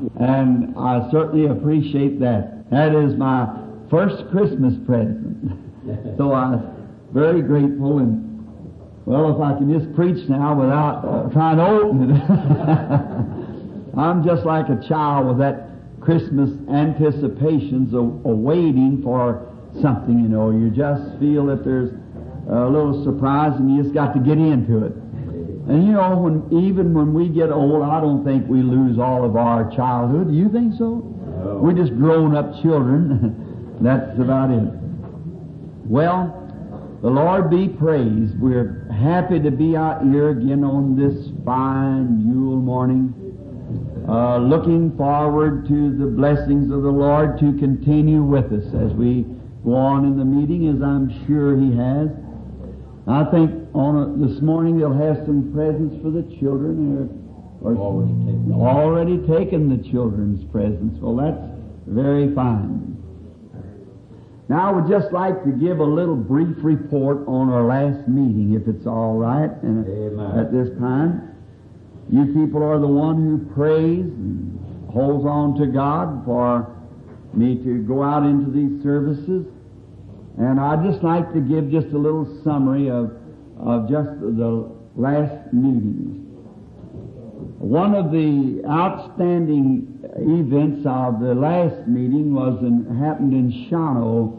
And I certainly appreciate that. That is my first Christmas present. So I'm very grateful. And, well, if I can just preach now without trying to open it. I'm just like a child with that Christmas anticipations awaiting for something, you know. You just feel that there's a little surprise and you just got to get into it. And you know, even when we get old, I don't think we lose all of our childhood. Do you think so? No. We're just grown-up children. That's about it. Well, the Lord be praised. We're happy to be out here again on this fine Yule morning, looking forward to the blessings of the Lord to continue with us as we go on in the meeting, as I'm sure He has. I think this morning they'll have some presents for the children, or already taken the children's presents. Well, that's very fine. Now, I would just like to give a little brief report on our last meeting, if it's all right. And at this time, you people are the one who prays and holds on to God for me to go out into these services. And I'd just like to give just a little summary of just the last meetings. One of the outstanding events of the last meeting happened in Shawano,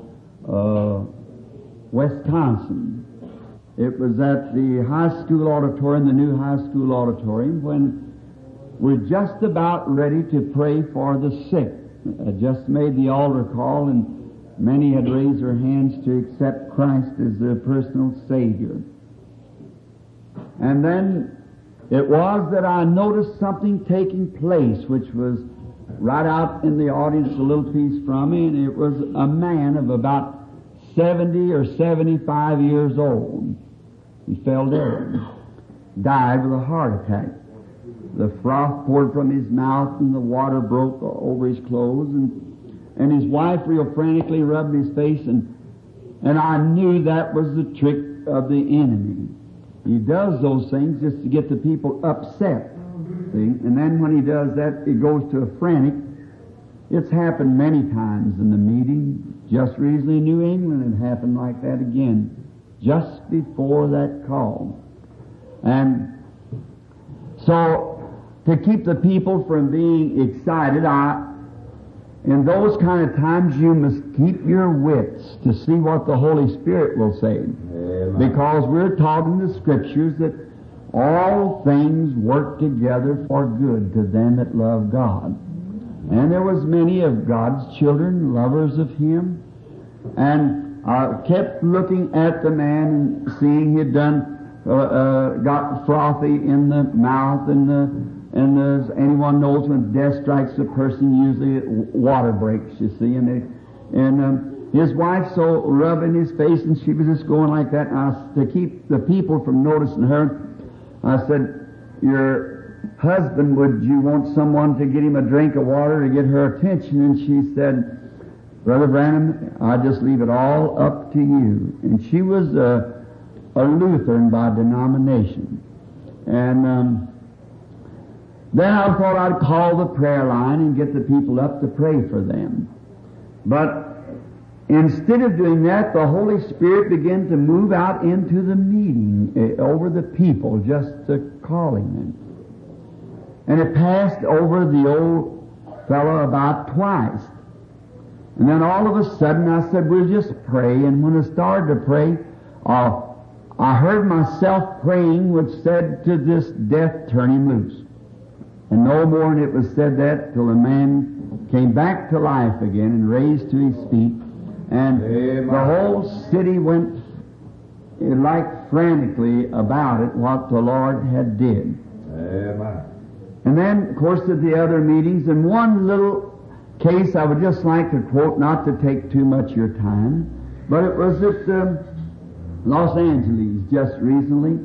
Wisconsin. It was at the high school auditorium, the new high school auditorium, when we're just about ready to pray for the sick. I just made the altar call, and many had raised their hands to accept Christ as their personal Savior. And then it was that I noticed something taking place, which was right out in the audience a little piece from me, and it was a man of about 70 or 75 years old. He fell dead, died with a heart attack. The froth poured from his mouth, and the water broke over his clothes, and his wife real frantically rubbed his face, and I knew that was the trick of the enemy. He does those things just to get the people upset, see? And then when he does that, it goes to a frantic. It's happened many times in the meeting. Just recently in New England it happened like that again, just before that call. And so, to keep the people from being excited, in those kind of times, you must keep your wits to see what the Holy Spirit will say. Amen. Because we're taught in the Scriptures that all things work together for good to them that love God. And there was many of God's children, lovers of Him, and I kept looking at the man and seeing he'd got frothy in the mouth, and as anyone knows, when death strikes a person, usually water breaks, you see. And his wife so rubbing his face, and she was just going like that. And to keep the people from noticing her, I said, "Your husband, would you want someone to get him a drink of water to get her attention?" And she said, "Brother Branham, I just leave it all up to you." And she was a Lutheran by denomination. And then I thought I'd call the prayer line and get the people up to pray for them. But instead of doing that, the Holy Spirit began to move out into the meeting over the people, just calling them. And it passed over the old fellow about twice. And then all of a sudden I said, "We'll just pray." And when I started to pray, I heard myself praying, which said to this death, "Turn him loose." And no more than it was said that till the man came back to life again and raised to his feet. And the whole city went like frantically about it, what the Lord had did. Amen. And then, of course, at the other meetings, in one little case I would just like to quote, not to take too much of your time, but it was at Los Angeles just recently.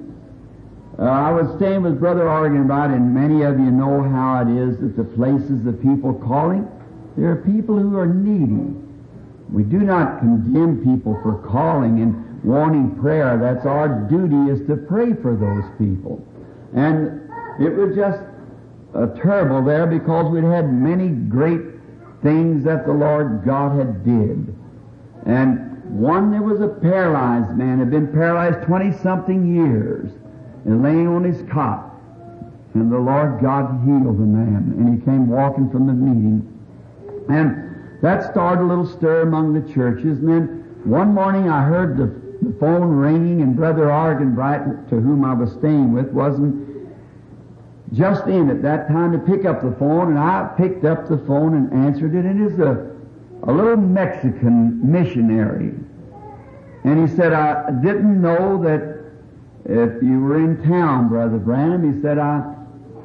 I was staying with Brother Argenbright, and many of you know how it is at the places the people calling. There are people who are needy. We do not condemn people for calling and wanting prayer. That's our duty, is to pray for those people. And it was just terrible there because we'd had many great things that the Lord God had did. And one, there was a paralyzed man, had been paralyzed 20-something years, and laying on his cot. And the Lord God healed the man, and he came walking from the meeting. And that started a little stir among the churches. And then one morning I heard the phone ringing, and Brother Arganbright, to whom I was staying with, wasn't just in at that time to pick up the phone, and I picked up the phone and answered it. And it is a little Mexican missionary. And he said, I didn't know that if you were in town, Brother Branham. He said, I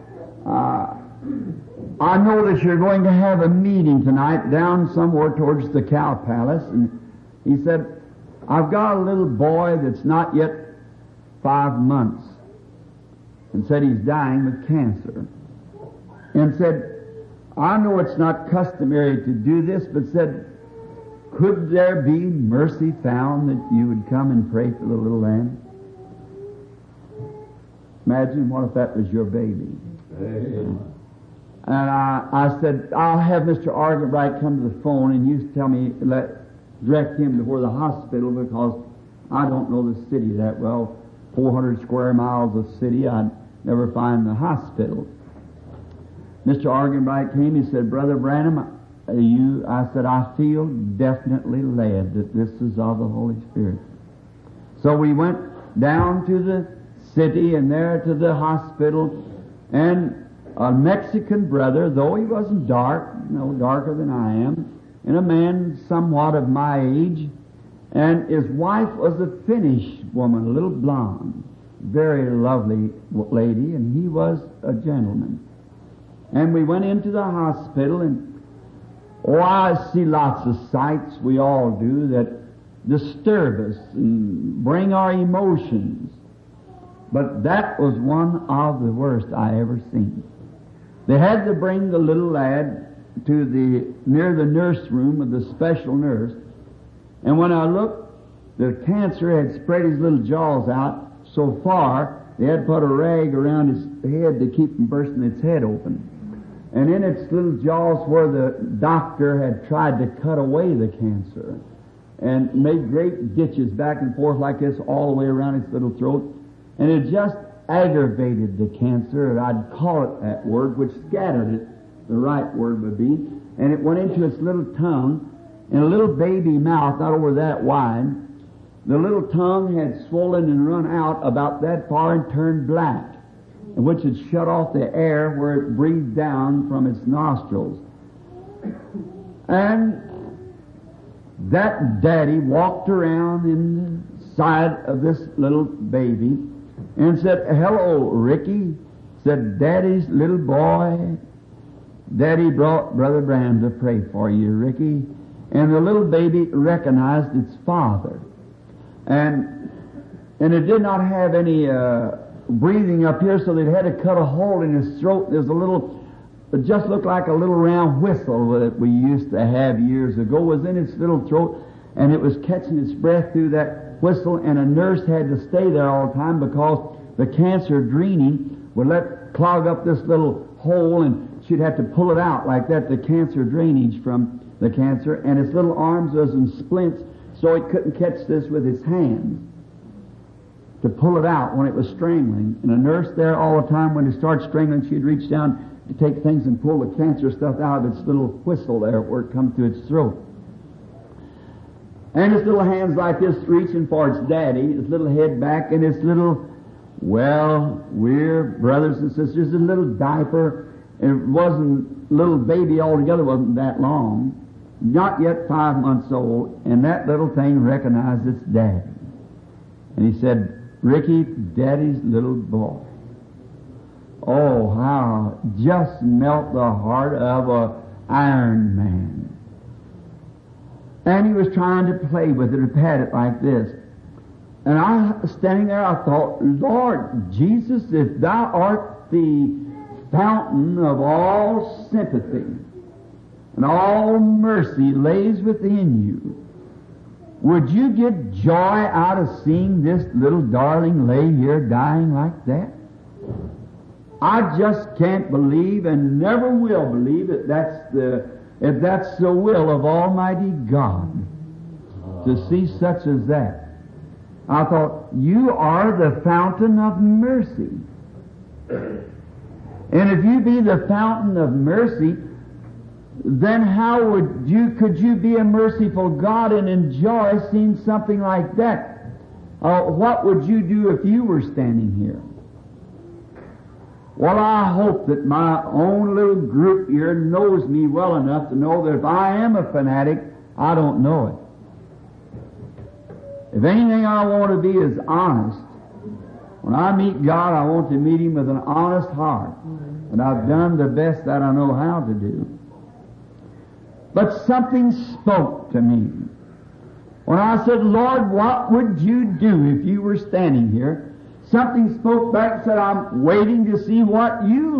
know that you're going to have a meeting tonight down somewhere towards the Cow Palace. And he said, I've got a little boy that's not yet 5 months, and said he's dying with cancer. And said, I know it's not customary to do this, but said, could there be mercy found that you would come and pray for the little lamb? Imagine what if that was your baby. Amen. And I said, I'll have Mr. Arganbright come to the phone, and you tell me, direct him to where the hospital, because I don't know the city that well. 400 square miles of city, I'd never find the hospital. Mr. Arganbright came, he said, Brother Branham, I said, I feel definitely led that this is of the Holy Spirit. So we went down to the city and there to the hospital, and a Mexican brother, though he wasn't dark, no darker than I am, and a man somewhat of my age, and his wife was a Finnish woman, a little blonde, very lovely lady, and he was a gentleman. And we went into the hospital, and I see lots of sights, we all do, that disturb us and bring our emotions. But that was one of the worst I ever seen. They had to bring the little lad to near the nurse room with the special nurse. And when I looked, the cancer had spread his little jaws out so far, they had put a rag around his head to keep from bursting its head open. And in its little jaws where the doctor had tried to cut away the cancer and made great ditches back and forth like this all the way around its little throat. And it just aggravated the cancer, I'd call it that word, which scattered it, the right word would be. And it went into its little tongue, and a little baby mouth, not over that wide. The little tongue had swollen and run out about that far and turned black, which had shut off the air where it breathed down from its nostrils. And that daddy walked around inside of this little baby and said, hello, Ricky. Said, Daddy's little boy. Daddy brought Brother Branham to pray for you, Ricky. And the little baby recognized its father. And it did not have any breathing up here, so they had to cut a hole in his throat. There's a little, it just looked like a little round whistle that we used to have years ago, was in its little throat, and it was catching its breath through that whistle, and a nurse had to stay there all the time because the cancer draining would clog up this little hole, and she'd have to pull it out like that, the cancer drainage from the cancer, and its little arms was in splints, so it couldn't catch this with its hands to pull it out when it was strangling. And a nurse there all the time, when it started strangling, she'd reach down to take things and pull the cancer stuff out of its little whistle there where it come to its throat. And its little hands like this reaching for its daddy, its little head back, and its little, well, we're brothers and sisters, a little diaper. It wasn't, little baby altogether wasn't that long, not yet 5 months old, and that little thing recognized its daddy. And he said, Ricky, Daddy's little boy. Oh, how just melt the heart of a Iron Man. And he was trying to play with it and pat it like this. And I, standing there, I thought, Lord Jesus, if thou art the fountain of all sympathy and all mercy lays within you, would you get joy out of seeing this little darling lay here dying like that? I just can't believe and never will believe that if that's the will of Almighty God to see such as that. I thought, you are the fountain of mercy. And if you be the fountain of mercy, then how could you be a merciful God and enjoy seeing something like that? What would you do if you were standing here? Well, I hope that my own little group here knows me well enough to know that if I am a fanatic, I don't know it. If anything I want to be is honest. When I meet God, I want to meet Him with an honest heart. And I've done the best that I know how to do. But something spoke to me. When I said, Lord, what would you do if you were standing here? Something spoke back and said, I'm waiting to see what you'll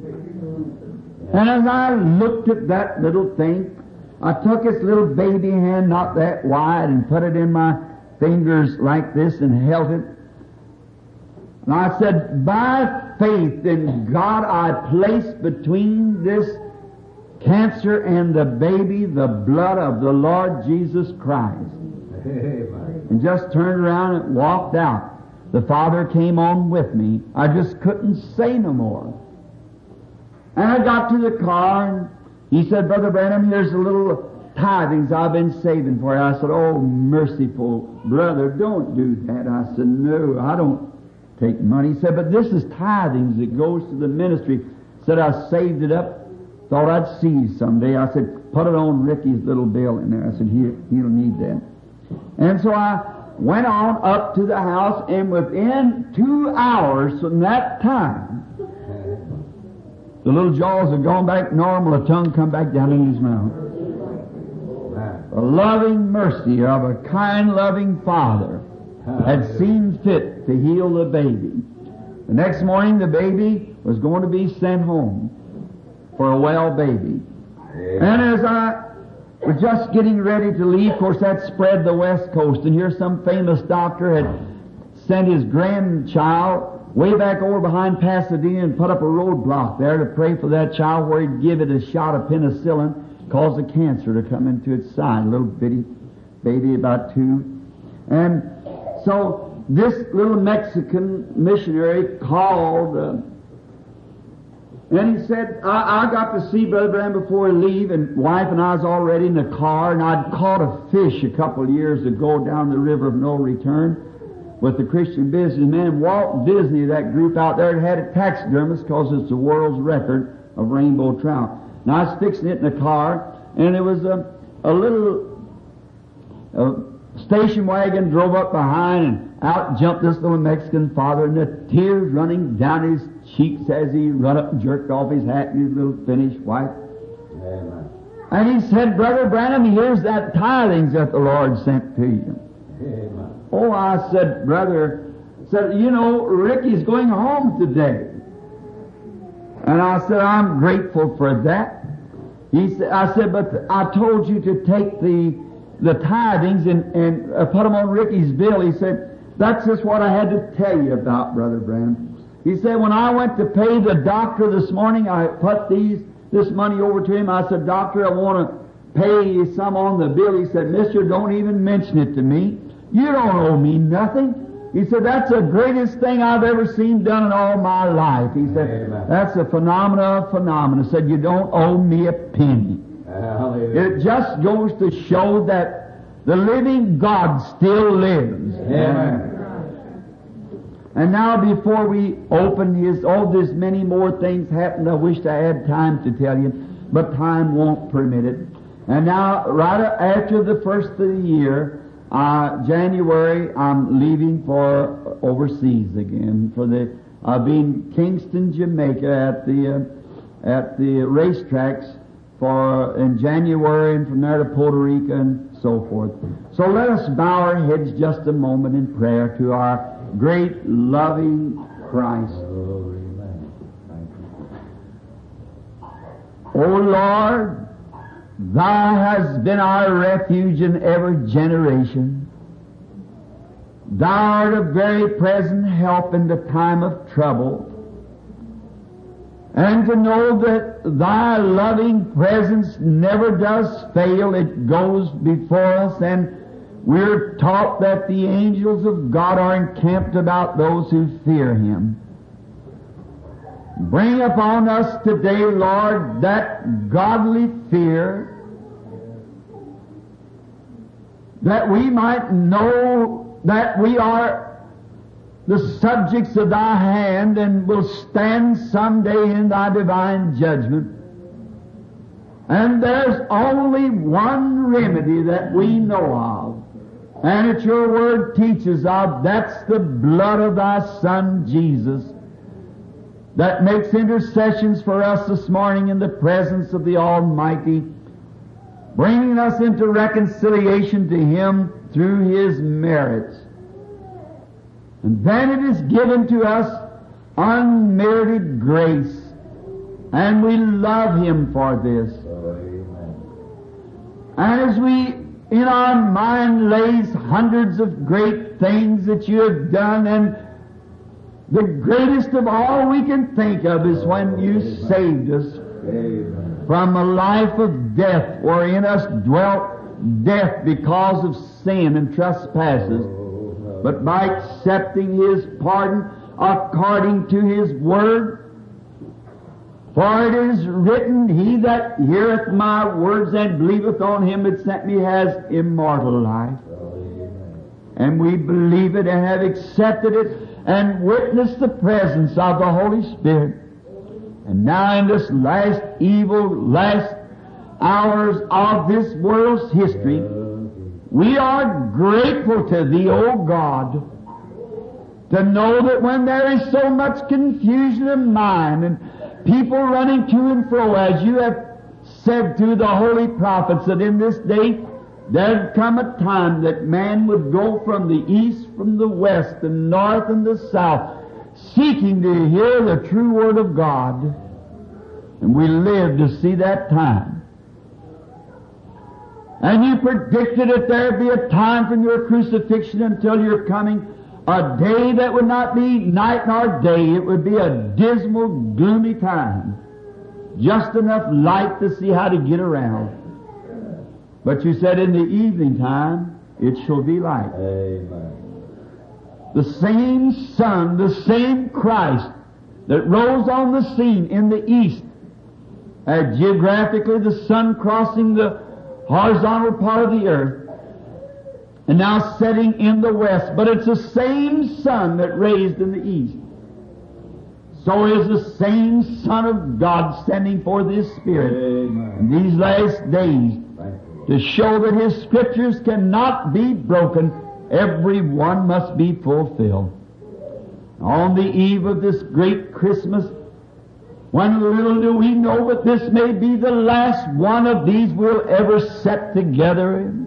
do. And as I looked at that little thing, I took its little baby hand, not that wide, and put it in my fingers like this and held it. And I said, by faith in God, I place between this cancer and the baby the blood of the Lord Jesus Christ. And just turned around and walked out. The Father came on with me. I just couldn't say no more. And I got to the car, and he said, Brother Branham, here's the little tithings I've been saving for you. I said, oh, merciful brother, don't do that. I said, no, I don't take money. He said, but this is tithings that goes to the ministry. Said, I saved it up, thought I'd see you someday. I said, put it on Ricky's little bill in there. I said, he'll need that. And so I went on up to the house, and within 2 hours from that time, the little jaws had gone back normal, the tongue come back down in his mouth. The loving mercy of a kind, loving Father had seen fit to heal the baby. The next morning, the baby was going to be sent home for a well baby. And as I was just getting ready to leave, of course, that spread the West Coast, and here some famous doctor had sent his grandchild way back over behind Pasadena and put up a roadblock there to pray for that child where he'd give it a shot of penicillin, cause the cancer to come into its side, a little bitty baby about 2. And so this little Mexican missionary called, and he said, I got to see Brother Branham before he leave, and wife and I was already in the car, and I'd caught a fish a couple of years ago down the river of no return with the Christian businessman. Walt Disney, that group out there, had a taxidermist because it's the world's record of rainbow trout. And I was fixing it in the car, and it was a little station wagon drove up behind, and out jumped this little Mexican father, and the tears running down his cheeks as he run up and jerked off his hat and his little Finnish wife. Amen. And he said, Brother Branham, here's that tithings that the Lord sent to you. Amen. Oh, I said, brother, you know, Ricky's going home today. And I said, I'm grateful for that. I said, but I told you to take the tithings and put them on Ricky's bill. He said, that's just what I had to tell you about, Brother Branham. He said, when I went to pay the doctor this morning, I put this money over to him. I said, Doctor, I want to pay you some on the bill. He said, Mister, don't even mention it to me. You don't owe me nothing. He said, that's the greatest thing I've ever seen done in all my life. He said, Amen. That's a phenomena of phenomena. He said, you don't owe me a penny. Hallelujah. It just goes to show that the living God still lives. Amen. And now before we open there's many more things happened. I wished I had time to tell you, but time won't permit it. And now, right after the first of the year, January, I'm leaving for overseas again. I'll be in Kingston, Jamaica, at the racetracks in January, and from there to Puerto Rico and so forth. So let us bow our heads just a moment in prayer to our great loving Christ. O Lord, Thou hast been our refuge in every generation. Thou art a very present help in the time of trouble. and to know that Thy loving presence never does fail. It goes before us, and we're taught that the angels of God are encamped about those who fear Him. Bring upon us today, Lord, that godly fear, that we might know that we are the subjects of Thy hand and will stand someday in Thy divine judgment. And there's only one remedy that we know of, and it's Your Word teaches of. That's the blood of Thy Son, Jesus, that makes intercessions for us this morning in the presence of the Almighty, bringing us into reconciliation to Him through His merits. And then it is given to us unmerited grace, and we love Him for this. And as we in our mind lays hundreds of great things that You have done, and the greatest of all we can think of is when You saved us from a life of death, wherein us dwelt death because of sin and trespasses, but by accepting His pardon according to His Word. For it is written, He that heareth my words and believeth on Him that sent me has immortal life. And we believe it and have accepted it and witnessed the presence of the Holy Spirit. And now in this last last hours of this world's history, we are grateful to Thee, O God, to know that when there is so much confusion of mind and people running to and fro, as You have said through the holy prophets, that in this day there'd come a time that man would go from the east, from the west, the north and the south, seeking to hear the true Word of God. And we live to see that time. And You predicted that there'd be a time from Your crucifixion until Your coming, a day that would not be night nor day. It would be a dismal, gloomy time. Just enough light to see how to get around. But You said in the evening time, it shall be light. Amen. The same Son, the same Christ that rose on the scene in the east, geographically the sun crossing the horizontal part of the earth, and now setting in the west. But it's the same sun that raised in the east. So is the same Son of God sending forth His Spirit in these last days to show that His Scriptures cannot be broken. Every one must be fulfilled. On the eve of this great Christmas, when little do we know, but this may be the last one of these we'll ever set together in.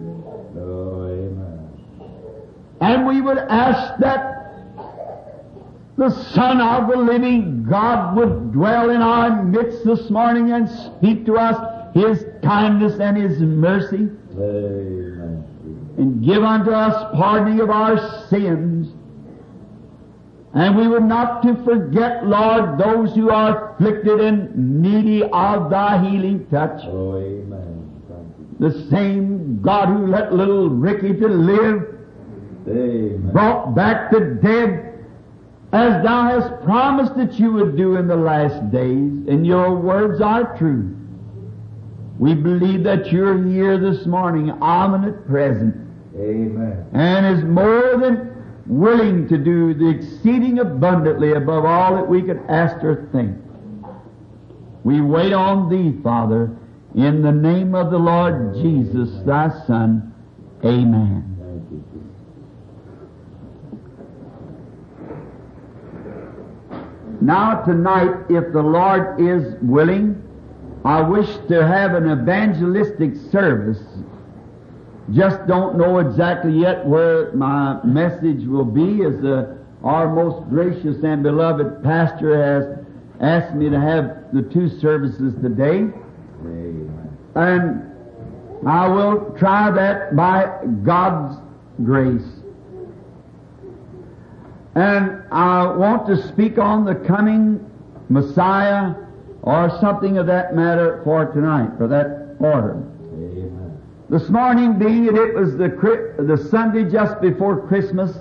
And we would ask that the Son of the living God would dwell in our midst this morning and speak to us His kindness and His mercy. Amen. And give unto us pardoning of our sins. And we would not to forget, Lord, those who are afflicted and needy of Thy healing touch. Oh, amen. The same God who let little Ricky to live, Amen, brought back the dead, as Thou hast promised that You would do in the last days, and Your words are true. We believe that You're here this morning, omnipresent present, Amen, and is more than willing to do the exceeding abundantly above all that we could ask or think. We wait on Thee, Father, in the name of the Lord Jesus, Thy Son. Amen. Thank you, Jesus. Now tonight, if the Lord is willing, I wish to have an evangelistic service. Just don't know exactly yet where my message will be, as our most gracious and beloved pastor has asked me to have the two services today. Amen. And I will try that by God's grace. And I want to speak on the coming Messiah or something of that matter for tonight, for that order. Amen. This morning, being that it was the Sunday just before Christmas,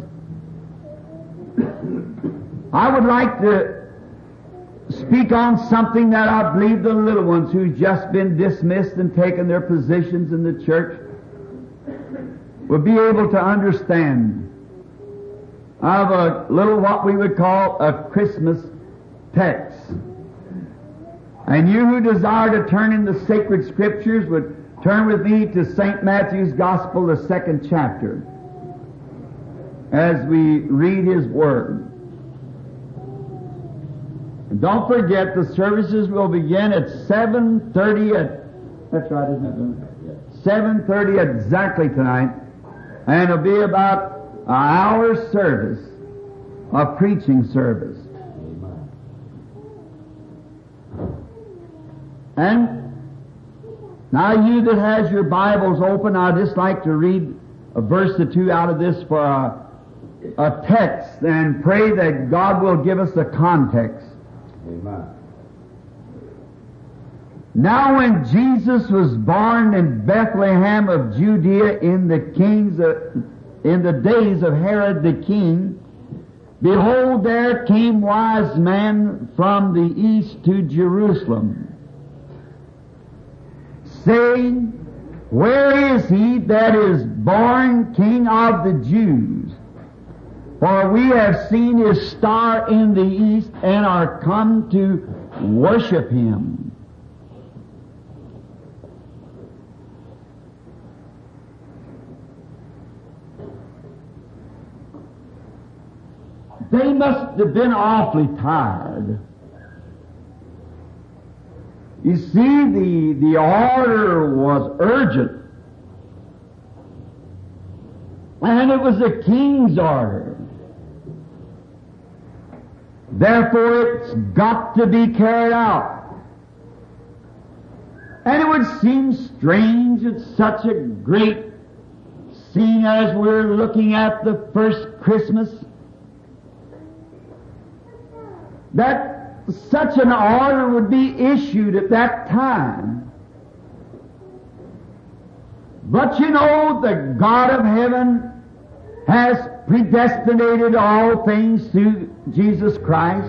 I would like to speak on something that I believe the little ones who've just been dismissed and taken their positions in the church will be able to understand. I have a little what we would call a Christmas text. And you who desire to turn in the sacred scriptures would turn with me to St. Matthew's Gospel, the 2nd chapter, as we read his word. And don't forget, the services will begin at 7:30 that's right, isn't it? 7:30 exactly tonight. And it'll be about an hour's service, a preaching service. Amen. And now you that has your Bibles open, I'd just like to read a verse or two out of this for a text and pray that God will give us the context. Amen. Now when Jesus was born in Bethlehem of Judea in the days of Herod the king, behold, there came wise men from the east to Jerusalem, saying, Where is he that is born King of the Jews? For we have seen his star in the east and are come to worship him. They must have been awfully tired. You see, the order was urgent. And it was the king's order. Therefore, it's got to be carried out. And it would seem strange at such a great scene as we're looking at the first Christmas, that such an order would be issued at that time. But you know, the God of heaven has predestinated all things through Jesus Christ,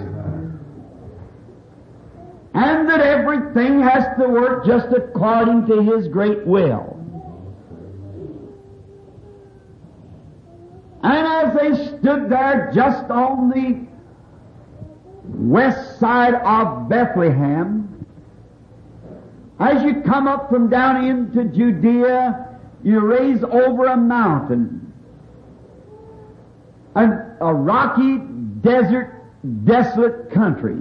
and that everything has to work just according to His great will. And as they stood there just on the west side of Bethlehem, as you come up from down into Judea, you raise over a mountain, a rocky, desert, desolate country.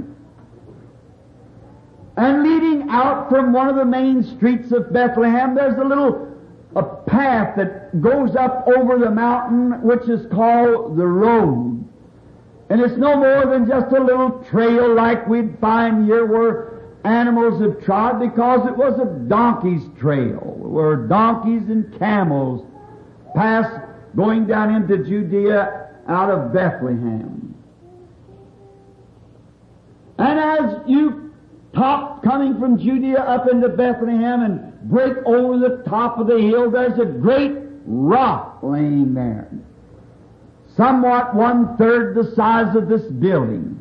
And leading out from one of the main streets of Bethlehem, there's a path that goes up over the mountain, which is called the road. And it's no more than just a little trail like we'd find here where animals have trod, because it was a donkey's trail, where donkeys and camels passed going down into Judea out of Bethlehem. And as you coming from Judea up into Bethlehem and break over the top of the hill, there's a great rock laying there, somewhat 1/3 the size of this building.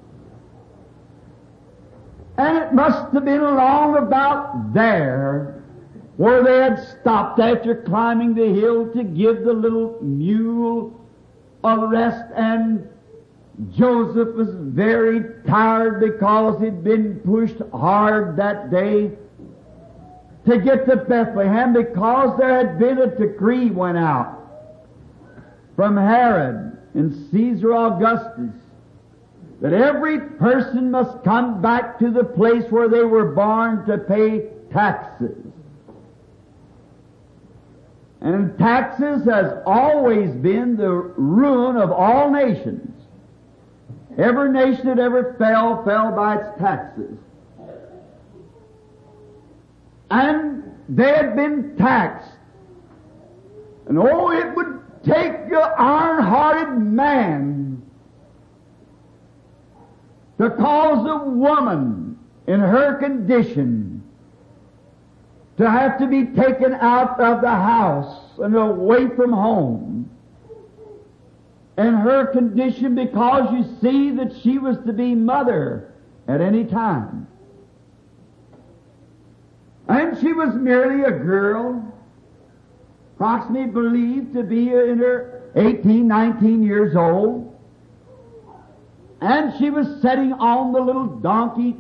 And it must have been along about there where they had stopped after climbing the hill to give the little mule a rest, and Joseph was very tired because he'd been pushed hard that day to get to Bethlehem, because there had been a decree went out from Herod and Caesar Augustus that every person must come back to the place where they were born to pay taxes. And taxes has always been the ruin of all nations. Every nation that ever fell by its taxes. And they had been taxed. And it would take your iron-hearted man to cause a woman in her condition to have to be taken out of the house and away from home, in her condition because you see that she was to be mother at any time. And she was merely a girl, approximately believed to be in her 18, 19 years old. And she was sitting on the little donkey.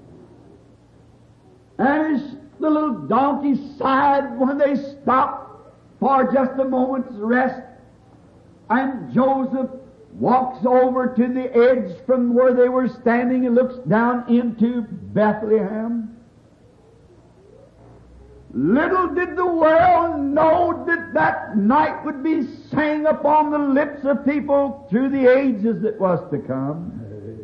And as the little donkey sighed when they stopped for just a moment's rest, and Joseph walks over to the edge from where they were standing and looks down into Bethlehem. Little did the world know that that night would be sang upon the lips of people through the ages that was to come.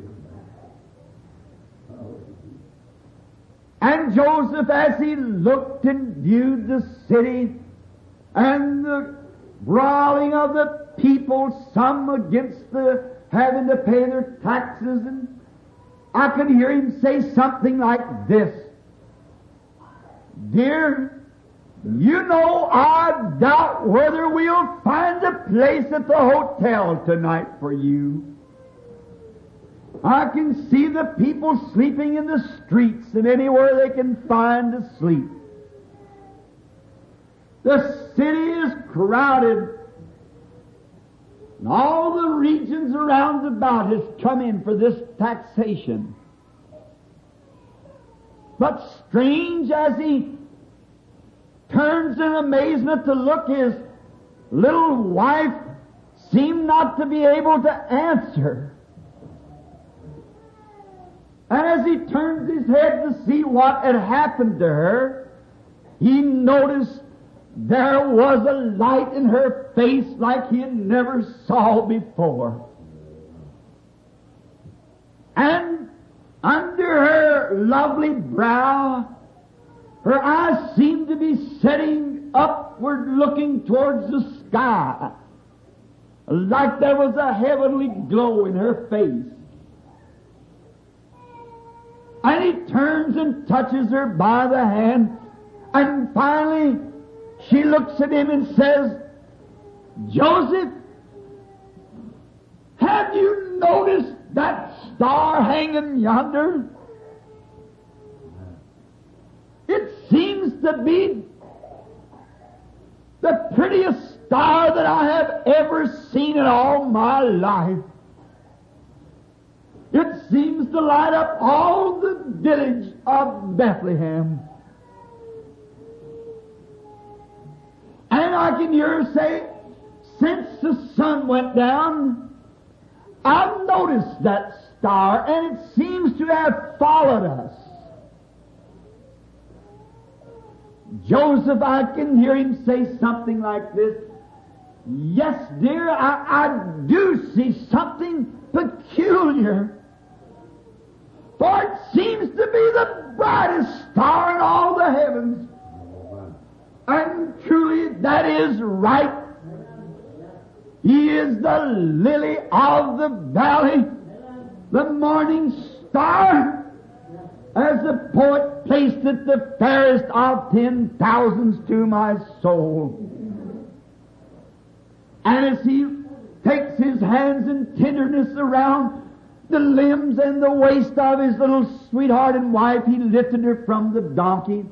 And Joseph, as he looked and viewed the city and the brawling of the people, some against the having to pay their taxes, and I could hear him say something like this: "Dear, you know I doubt whether we'll find a place at the hotel tonight for you. I can see the people sleeping in the streets and anywhere they can find to sleep. The city is crowded, and all the regions around about has come in for this taxation. But strange, as he turns in amazement to look, his little wife seemed not to be able to answer. And as he turns his head to see what had happened to her, he noticed there was a light in her face like he had never saw before. And under her lovely brow, her eyes seemed to be setting upward, looking towards the sky, like there was a heavenly glow in her face. And he turns and touches her by the hand, and finally she looks at him and says, "Joseph, have you noticed that star hanging yonder? It seems to be the prettiest star that I have ever seen in all my life. It seems to light up all the village of Bethlehem." And I can hear her say, "Since the sun went down, I've noticed that star, and it seems to have followed us." Joseph, I can hear him say something like this: "Yes, dear, I do see something peculiar. For it seems to be the brightest star in all the heavens." And truly that is right. He is the lily of the valley, the morning star, as the poet placed it, the fairest of 10,000s to my soul. And as he takes his hands in tenderness around the limbs and the waist of his little sweetheart and wife, he lifted her from the donkey,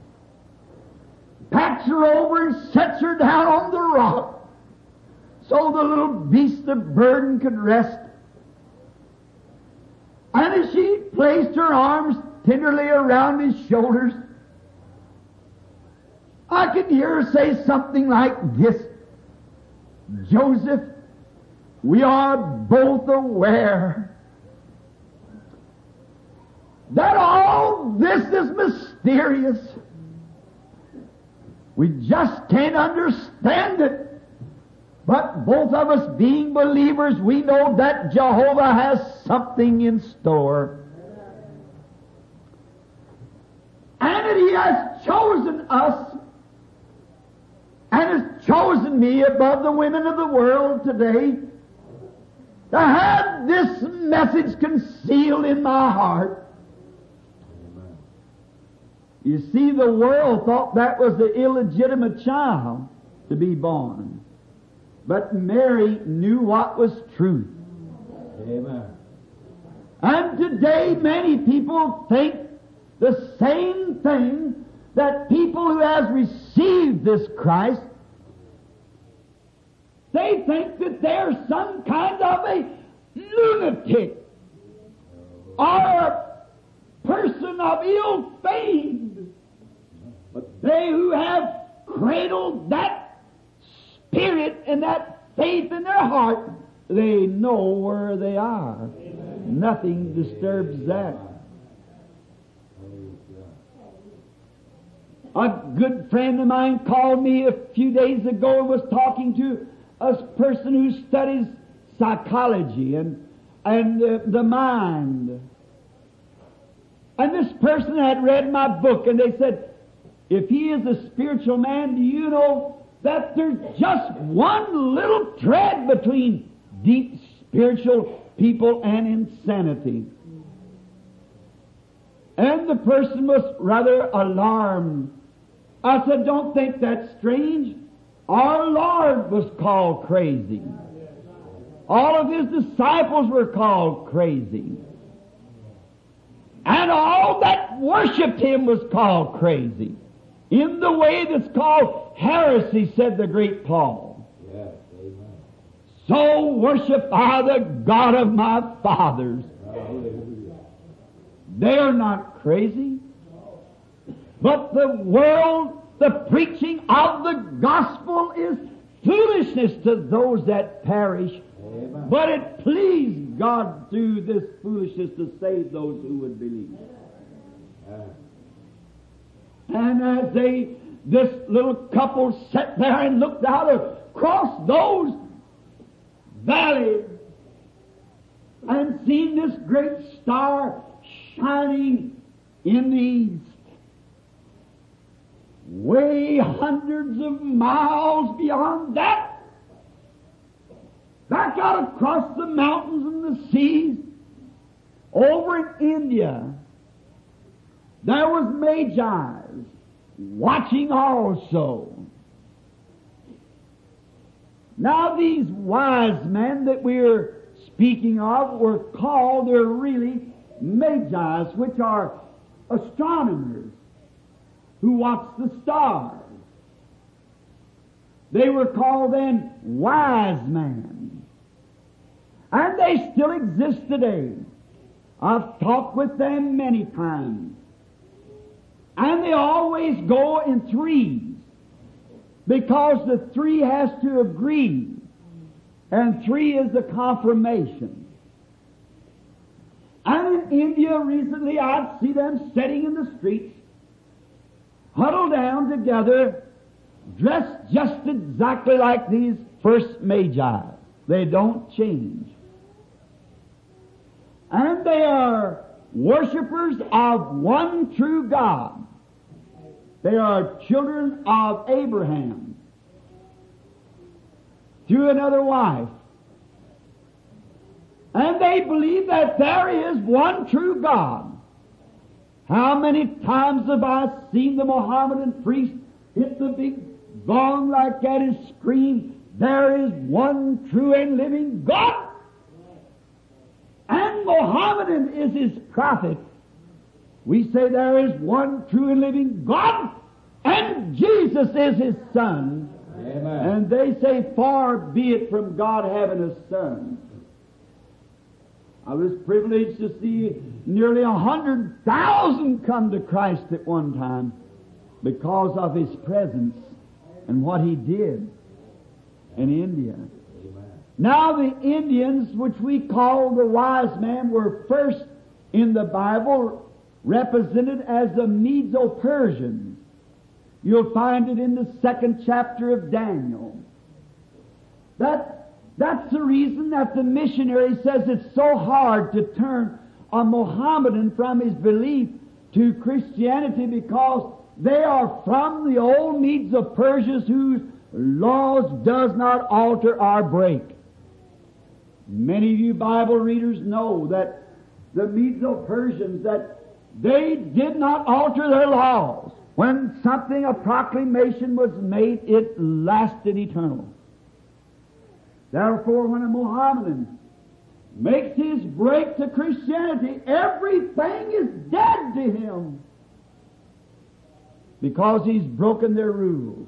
packs her over and sets her down on the rock so the little beast of burden could rest. And as she placed her arms tenderly around his shoulders, I could hear her say something like this: "Joseph, we are both aware that all this is mysterious. We just can't understand it. But both of us being believers, we know that Jehovah has something in store. And that He has chosen us and has chosen me above the women of the world today to have this message concealed in my heart. You see, the world thought that was the illegitimate child to be born. But Mary knew what was truth. Amen. And today many people think the same thing, that people who has received this Christ, they think that they're some kind of a lunatic or a person of ill fame. But they who have cradled that spirit and that faith in their heart, they know where they are. Nothing disturbs that. A good friend of mine called me a few days ago and was talking to a person who studies psychology and the mind. And this person had read my book, and they said, if he is a spiritual man, do you know that there's just one little thread between deep spiritual people and insanity? And the person was rather alarmed. I said, don't think that's strange. Our Lord was called crazy. All of His disciples were called crazy. And all that worshipped Him was called crazy. In the way that's called heresy, said the great Paul. Yes, amen. So worship I the God of my fathers. Hallelujah. They are not crazy. But the world, the preaching of the gospel is foolishness to those that perish. Amen. But it pleased God through this foolishness to save those who would believe. Amen. And as this little couple sat there and looked out across those valleys and seen this great star shining in the east, way hundreds of miles beyond that, back out across the mountains and the seas, over in India, there was Magi watching also. Now these wise men that we're speaking of were called, they're really Magi, which are astronomers who watch the stars. They were called then wise men. And they still exist today. I've talked with them many times. And they always go in threes, because the three has to agree, and three is the confirmation. And in India recently I'd see them sitting in the streets, huddled down together, dressed just exactly like these first Magi. They don't change. And they are worshippers of one true God. They are children of Abraham through another wife. And they believe that there is one true God. How many times have I seen the Mohammedan priest hit the big gong like that and scream, there is one true and living God? And Mohammedan is his prophet. We say there is one true and living God, and Jesus is His Son. Amen. And they say, far be it from God having a son. I was privileged to see nearly 100,000 come to Christ at one time because of His presence and what He did in India. Amen. Now the Indians, which we call the wise men, were first in the Bible represented as the Medo-Persians. You'll find it in the 2nd chapter of Daniel. That's the reason that the missionary says it's so hard to turn a Mohammedan from his belief to Christianity, because they are from the old Medes of Persia, whose laws does not alter or break. Many of you Bible readers know that the Medo-Persians, that They did not alter their laws. When something, a proclamation was made, it lasted eternal. Therefore, when a Mohammedan makes his break to Christianity, everything is dead to him because he's broken their rules.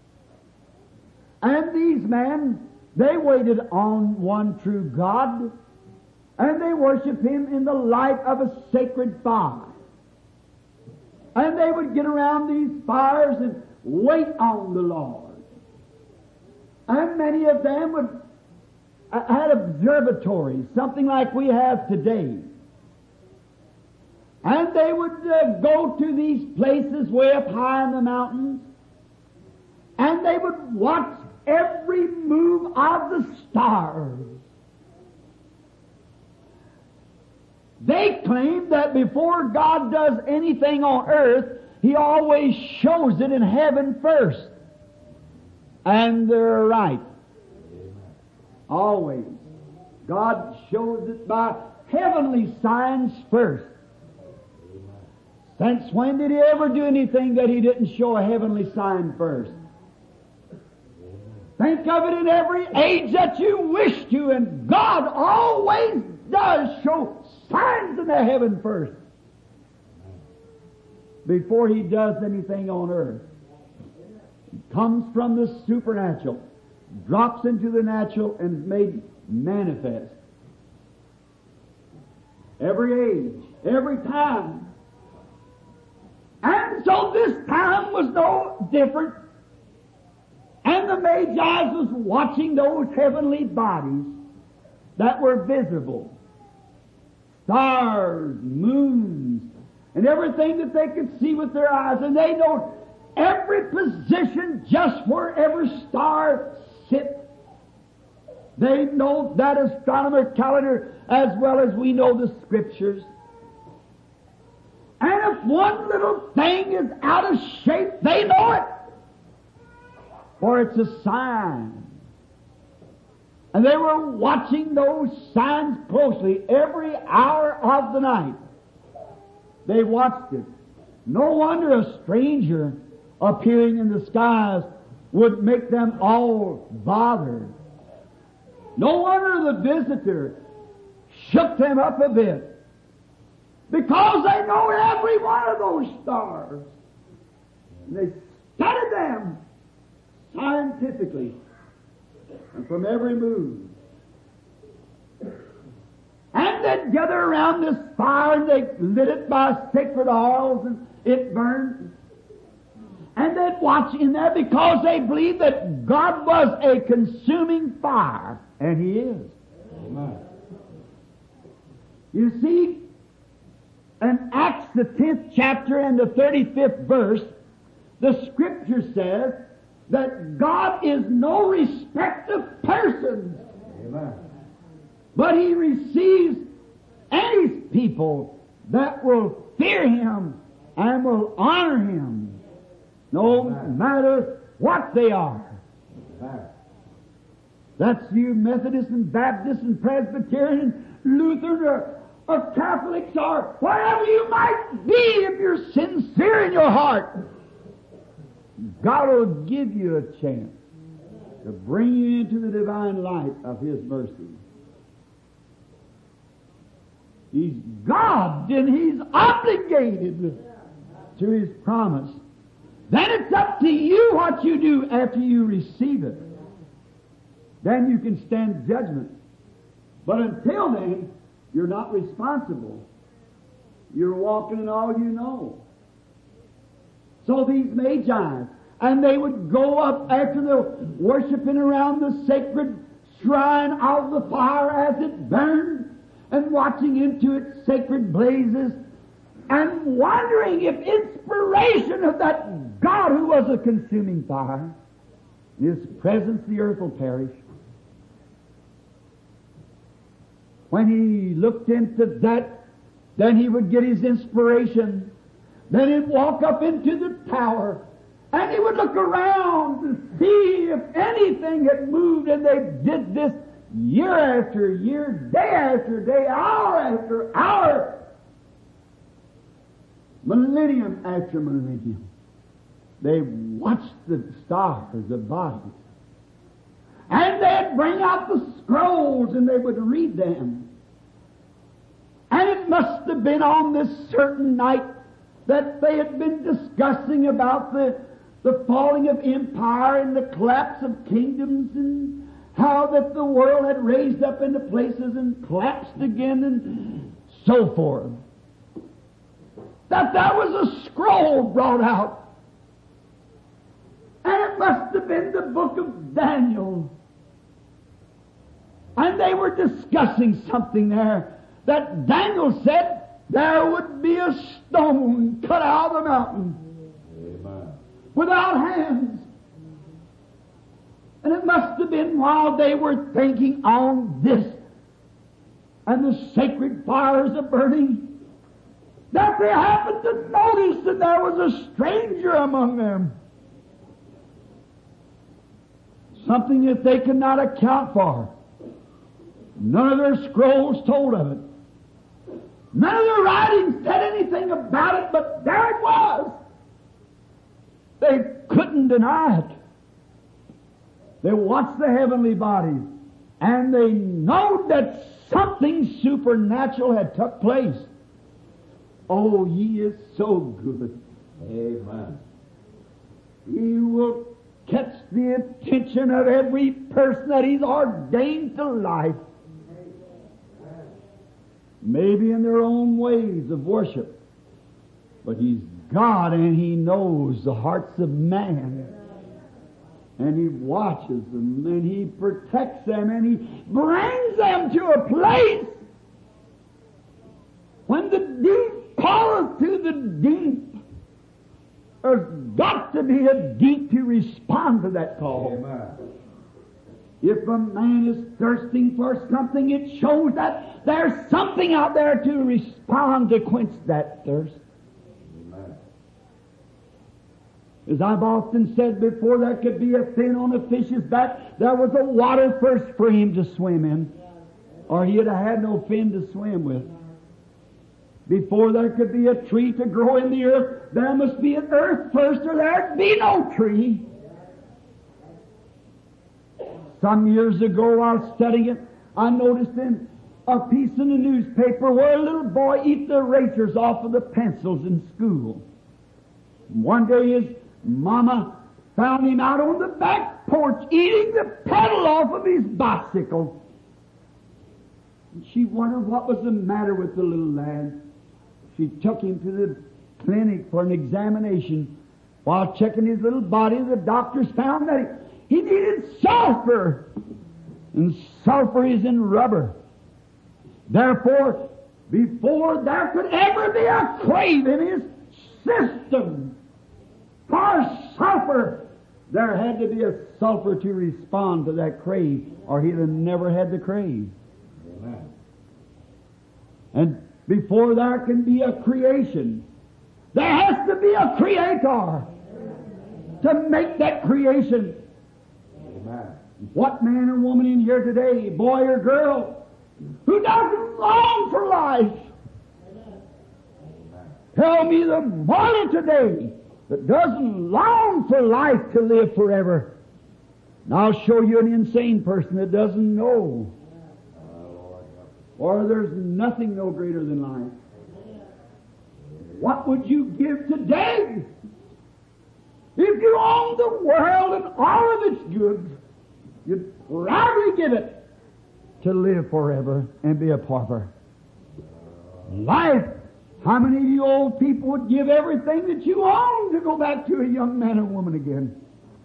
And these men, they waited on one true God, and they worship Him in the light of a sacred fire. And they would get around these fires and wait on the Lord. And many of them would had observatories, something like we have today. And they would go to these places way up high in the mountains, and they would watch every move of the stars. They claim that before God does anything on earth, He always shows it in heaven first. And they're right. Always. God shows it by heavenly signs first. Since when did He ever do anything that He didn't show a heavenly sign first? Think of it in every age that you wish to, and God always does show signs in the heaven first before He does anything on earth. It comes from the supernatural, drops into the natural, and is made manifest. Every age, every time. And so this time was no different. And the Magi was watching those heavenly bodies that were visible. Stars, moons, and everything that they could see with their eyes. And they know every position just where every star sits. They know that astronomer calendar as well as we know the Scriptures. And if one little thing is out of shape, they know it. For it's a sign. And they were watching those signs closely every hour of the night. They watched it. No wonder a stranger appearing in the skies would make them all bothered. No wonder the visitor shook them up a bit. Because they know every one of those stars. And they studied them scientifically and from every move. And they'd gather around this fire and they lit it by sacred oils and it burned. And they'd watch in there because they believed that God was a consuming fire. And He is. Amen. You see, in Acts the 10th chapter and the 35th verse, the Scripture says that God is no respecter of persons. Amen. But He receives any people that will fear Him and will honor Him, no matter what they are. Amen. That's you Methodists and Baptists and Presbyterian, Lutheran, or Catholics, or whatever you might be, if you're sincere in your heart. God will give you a chance to bring you into the divine light of His mercy. He's God, and He's obligated to His promise. Then it's up to you what you do after you receive it. Then you can stand judgment. But until then, you're not responsible. You're walking in all you know. So these Magi, and they would go up after the worshiping around the sacred shrine of the fire as it burned, and watching into its sacred blazes, and wondering if inspiration of that God who was a consuming fire, in His presence the earth will perish. When he looked into that, then he would get his inspiration. Then he'd walk up into the tower, and he would look around to see if anything had moved, and they did this year after year, day after day, hour after hour. millennium after millennium. They watched the stars, the bodies. And they'd bring out the scrolls and they would read them. And it must have been on this certain night that they had been discussing about the falling of empire and the collapse of kingdoms, and how that the world had raised up into places and collapsed again and so forth. That there was a scroll brought out. And it must have been the book of Daniel. And they were discussing something there, that Daniel said there would be a stone cut out of the mountain. Amen. Without hands. And it must have been while they were thinking on this, and the sacred fires are burning, that they happened to notice that there was a stranger among them. Something that they could not account for. None of their scrolls told of it. None of their writings said anything about it, but there it was. They couldn't deny it. They watched the heavenly bodies, and they know that something supernatural had took place. Oh, He is so good. Amen. He will catch the attention of every person that He's ordained to life. Maybe in their own ways of worship. But He's God, and He knows the hearts of man. And He watches them, and He protects them, and He brings them to a place when the deep calleth to the deep. There's got to be a deep to respond to that call. Amen. If a man is thirsting for something, it shows that there's something out there to respond to quench that thirst. Amen. As I've often said before, there could be a fin on a fish's back. There was a water first for him to swim in, or he'd have had no fin to swim with. Before there could be a tree to grow in the earth, there must be an earth first, or there'd be no tree. Some years ago, while studying it, I noticed in a piece in the newspaper where a little boy eat the erasers off of the pencils in school. One day his mama found him out on the back porch eating the pedal off of his bicycle. And she wondered what was the matter with the little lad. She took him to the clinic for an examination. While checking his little body, the doctors found that he needed sulfur. And sulfur is in rubber. Therefore, before there could ever be a crave in his system for sulfur, there had to be a sulfur to respond to that crave, or he'd have never had the crave. Amen. And before there can be a creation, there has to be a creator to make that creation. Amen. What man or woman in here today, boy or girl, who doesn't long for life? Tell me the mortal today that doesn't long for life to live forever. And I'll show you an insane person that doesn't know. Or there's nothing no greater than life. What would you give today if you owned the world and all of its goods? You'd rather give it to live forever and be a pauper. Life, how many of you old people would give everything that you own to go back to a young man or woman again?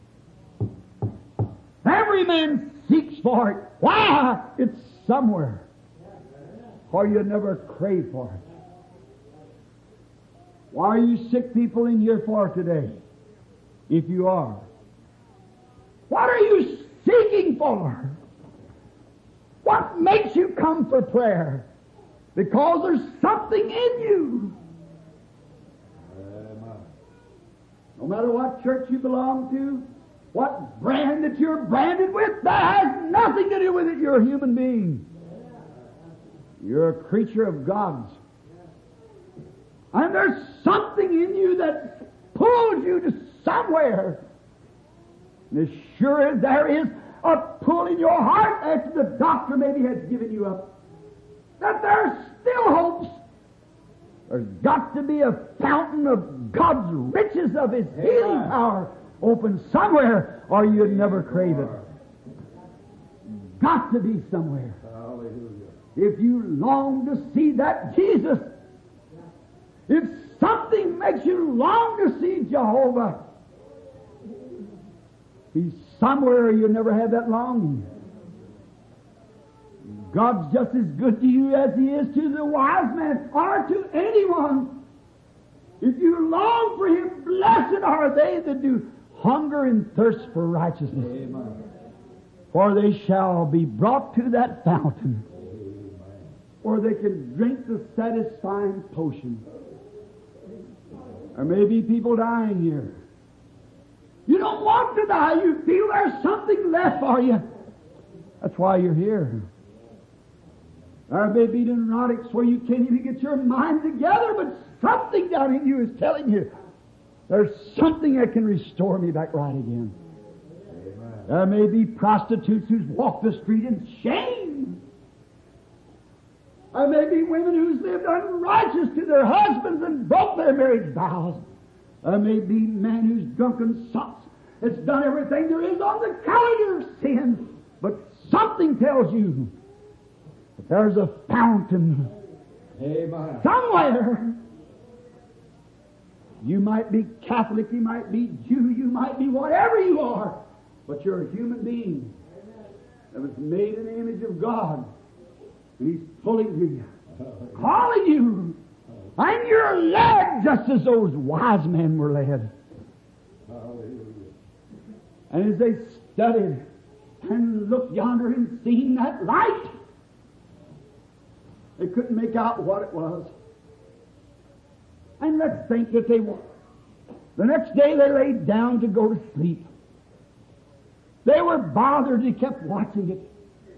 Every man seeks for it. Why? It's somewhere. Or you never crave for it. Why are you sick people in here for today? If you are. What are you seeking for? What makes you come for prayer? Because there's something in you. No matter what church you belong to, what brand that you're branded with, that has nothing to do with it. You're a human being. You're a creature of God's. And there's something in you that pulls you to somewhere. And as sure as there is a pull in your heart after the doctor maybe has given you up, that there's still hopes. There's got to be a fountain of God's riches of His healing power open somewhere, or you'd never crave it. Got to be somewhere. Hallelujah. If you long to see that Jesus, if something makes you long to see Jehovah, He's somewhere you never had that longing. God's just as good to you as He is to the wise man or to anyone. If you long for Him, blessed are they that do hunger and thirst for righteousness. Amen. For they shall be brought to that fountain where they can drink the satisfying potion. There may be people dying here. You don't want to die. You feel there's something left for you. That's why you're here. There may be neurotics where you can't even get your mind together, but something down in you is telling you there's something that can restore me back right again. Amen. There may be prostitutes who's walked the street in shame. There may be women who's lived unrighteous to their husbands and broke their marriage vows. There may be men who's drunken sots that's done everything there is on the calendar of sin. But something tells you that there's a fountain Amen. somewhere. You might be Catholic, you might be Jew, you might be whatever you are, but you're a human being that was made in the image of God. And He's pulling to you, calling you, and you're led just as those wise men were led. Hallelujah. And as they studied and looked yonder and seen that light, they couldn't make out what it was. And let's think that the next day they laid down to go to sleep. They were bothered. They kept watching it.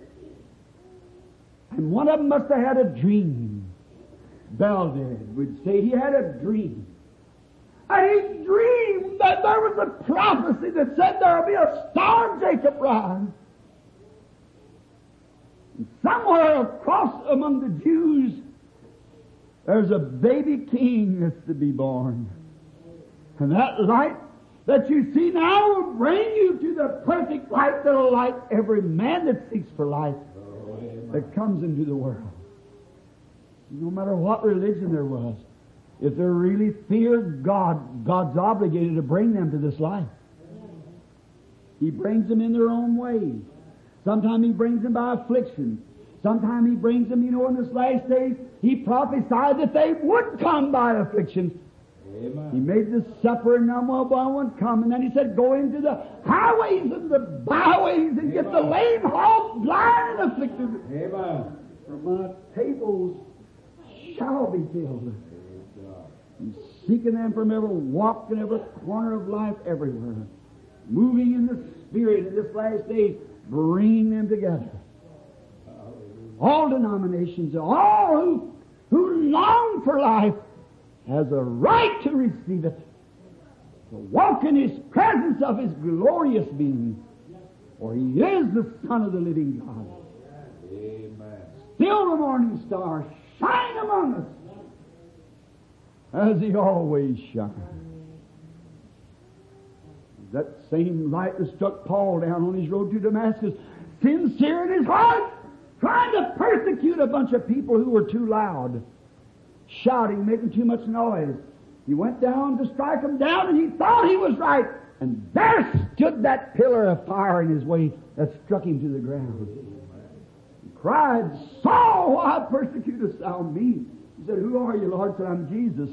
And one of them must have had a dream. Bildad would say he had a dream. And he dreamed that there was a prophecy that said there will be a star of Jacob rise. And somewhere across among the Jews, there's a baby king that's to be born. And that light that you see now will bring you to the perfect light that will light every man that seeks for life that comes into the world. No matter what religion there was, if they really feared God, God's obligated to bring them to this life. He brings them in their own ways. Sometimes He brings them by affliction. Sometimes He brings them, in this last days, He prophesied that they would come by affliction. Amen. He made the supper and none one come. And then He said, go into the highways and the byways and get the lame, halt, blind, and afflicted. Amen. For my tables shall be filled. And seeking them from every walk and every corner of life everywhere. Moving in the Spirit in this last day, bringing them together. All denominations, all who long for life, has a right to receive it, to walk in His presence of His glorious being, for He is the Son of the living God. Amen. Still the morning star, shine among us, as He always shines. That same light that struck Paul down on his road to Damascus, sincere in his heart, trying to persecute a bunch of people who were too loud, shouting, making too much noise. He went down to strike them down, and he thought he was right. And there stood that pillar of fire in his way that struck him to the ground. He cried, Saul, why persecutest thou me? He said, who are you, Lord? He said, I'm Jesus.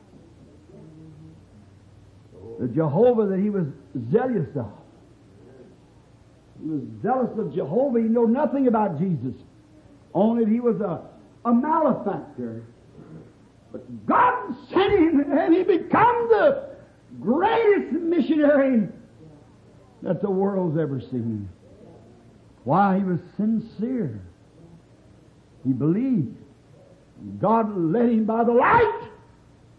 The Jehovah that he was zealous of. He was zealous of Jehovah. He knew nothing about Jesus. Only that he was a malefactor. But God sent him, and he became the greatest missionary that the world's ever seen. Why? He was sincere. He believed. God led him by the light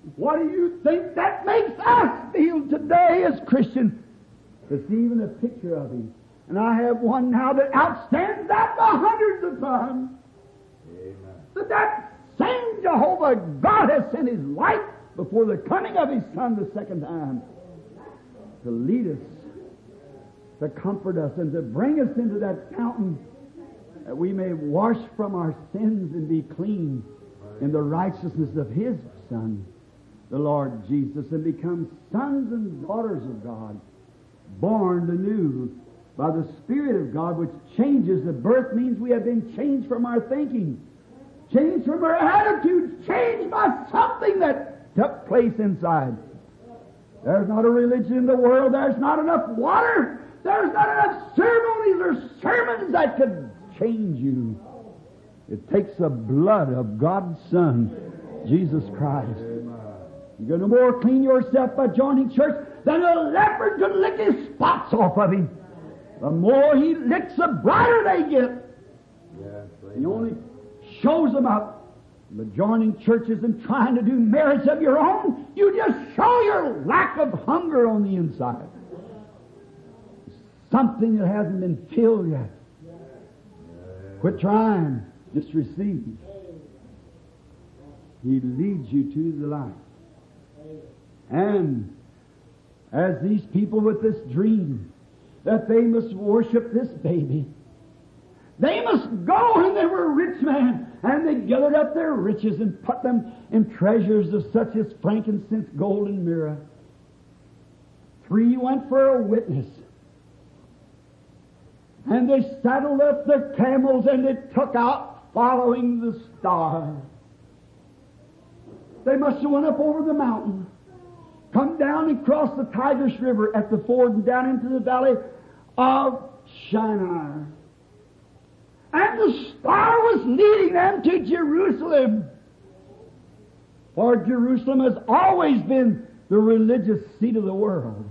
What do you think that makes us feel today as Christians? To see even a picture of Him. And I have one now that outstands that by hundreds of times. Amen. That same Jehovah God has sent His light before the coming of His Son the second time to lead us, to comfort us, and to bring us into that fountain that we may wash from our sins and be clean in the righteousness of His Son, the Lord Jesus, and become sons and daughters of God, born anew by the Spirit of God, which changes. The birth means we have been changed from our thinking, changed from our attitudes, changed by something that took place inside. There's not a religion in the world, there's not enough water, there's not enough ceremonies or sermons that could change you. It takes the blood of God's Son, Jesus Christ. You can no more clean yourself by joining church than a leopard could lick his spots off of him. The more he licks, the brighter they get. He only shows them up. The joining churches and trying to do merits of your own, you just show your lack of hunger on the inside. Something that hasn't been filled yet. Quit trying. Just receive. He leads you to the light. And as these people with this dream that they must worship this baby, they must go, and they were a rich man, and they gathered up their riches and put them in treasures of such as frankincense, gold, and myrrh. 3 went for a witness. And they saddled up their camels, and they took out following the star. They must have went up over the mountain, come down and crossed the Tigris River at the ford and down into the valley of Shinar. And the star was leading them to Jerusalem. For Jerusalem has always been the religious seat of the world.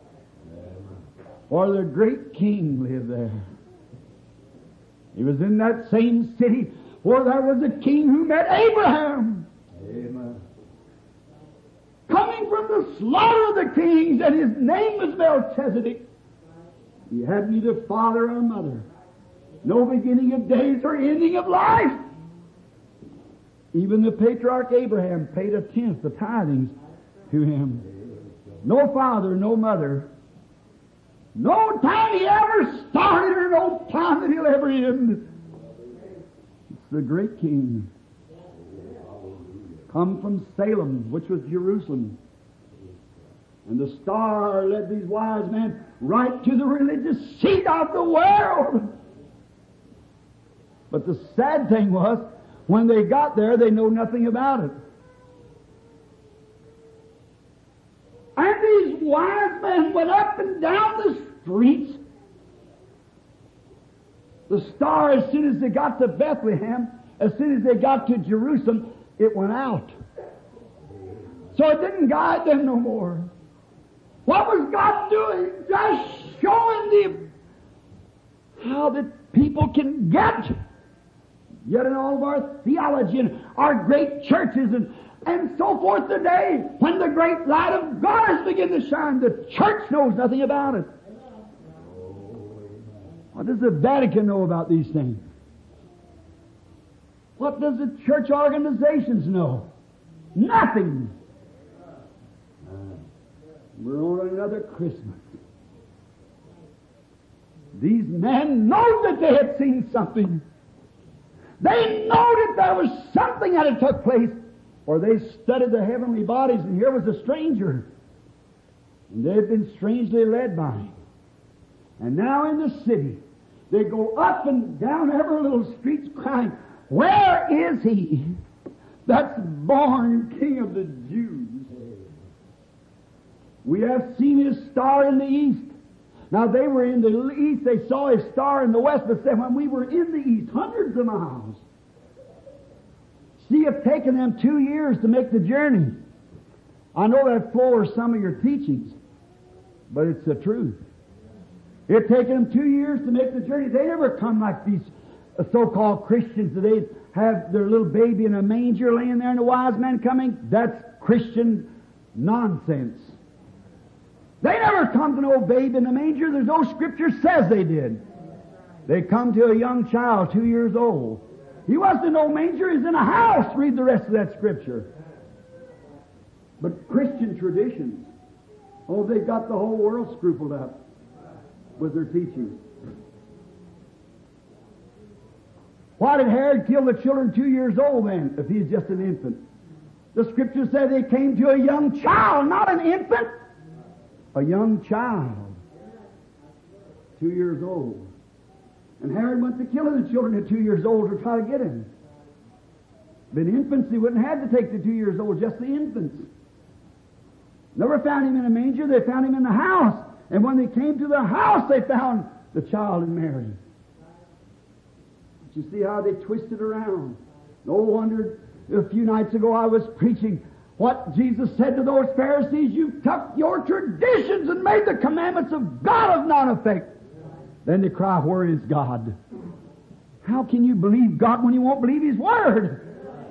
For the great king lived there. He was in that same city where there was a king who met Abraham. Amen. Coming from the slaughter of the kings, and his name was Melchizedek. He had neither father or mother, no beginning of days or ending of life. Even the patriarch Abraham paid a tenth, the tithings, to him. No father, no mother. No time he ever started, or no time that he'll ever end. It's the great king. Come from Salem, which was Jerusalem. And the star led these wise men right to the religious seat of the world. But the sad thing was, when they got there, they know nothing about it. And these wise men went up and down the streets. The star, as soon as they got to Bethlehem, as soon as they got to Jerusalem, it went out. So it didn't guide them no more. What was God doing? Just showing them how that people can get. Yet in all of our theology and our great churches and so forth today, when the great light of God has begun to shine, the church knows nothing about it. What does the Vatican know about these things? What does the church organizations know? Nothing. We're on another Christmas. These men know that they had seen something. They know that there was something that had took place, or they studied the heavenly bodies, and here was a stranger. And they had been strangely led by him. And now in the city, they go up and down every little streets crying, "Where is he that's born King of the Jews? We have seen his star in the east." Now they were in the east, they saw his star in the west, but said when we were in the east, hundreds of miles. See, it's taken them 2 years to make the journey. I know that floors some of your teachings, but it's the truth. It's taken them 2 years to make the journey. They never come like these so-called Christians today have their little baby in a manger laying there and the wise men coming. That's Christian nonsense. They never come to no babe in the manger. There's no Scripture says they did. They come to a young child, 2 years old. He wasn't in no manger. He's in a house. Read the rest of that Scripture. But Christian traditions, oh, they've got the whole world scrupled up with their teaching. Why did Herod kill the children 2 years old then, if he's just an infant? The Scripture said they came to a young child, not an infant. A young child, 2 years old. And Herod went to killing the children at 2 years old to try to get him. But infants, he wouldn't have to take the 2 years old, just the infants. Never found him in a manger, they found him in the house. And when they came to the house, they found the child and Mary. But you see how they twisted around. No wonder a few nights ago I was preaching what Jesus said to those Pharisees, you took your traditions and made the commandments of God of none effect. Then they cry, where is God? How can you believe God when you won't believe His Word?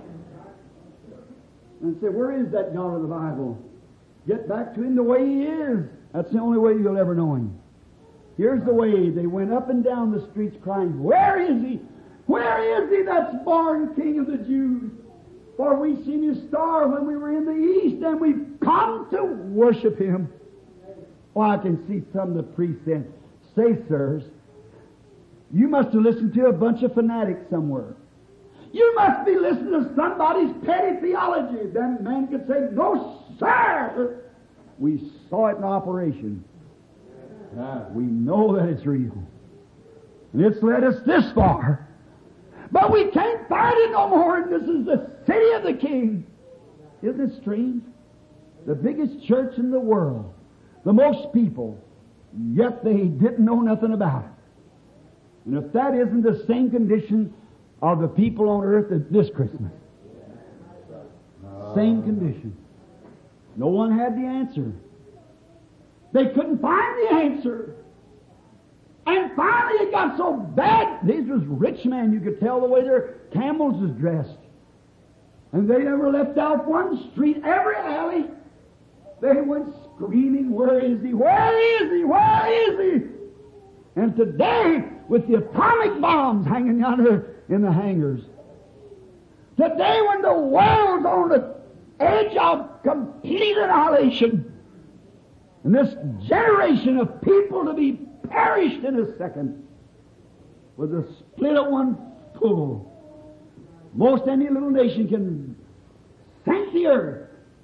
And say, where is that God of the Bible? Get back to Him the way He is. That's the only way you'll ever know Him. Here's the way. They went up and down the streets crying, where is He? Where is He that's born King of the Jews? For we seen His star when we were in the east, and we've come to worship Him. Oh, I can see some of the priests saying, say, sirs, you must have listened to a bunch of fanatics somewhere. You must be listening to somebody's petty theology. Then man could say, no, sir. We saw it in operation. We know that it's real. And it's led us this far. But we can't find it no more, and this is the city of the King. Isn't it strange? The biggest church in the world, the most people, yet they didn't know nothing about it. And if that isn't the same condition of the people on earth at this Christmas, same condition. No one had the answer. They couldn't find the answer. And finally it got so bad, these was rich men, you could tell the way their camels was dressed. And they never left out one street, every alley. They went screaming, where is He? Where is He? Where is He? And today, with the atomic bombs hanging yonder in the hangars, today when the world's on the edge of complete annihilation, and this generation of people to be perished in a second, with a split of one full, most any little nation can sink the earth.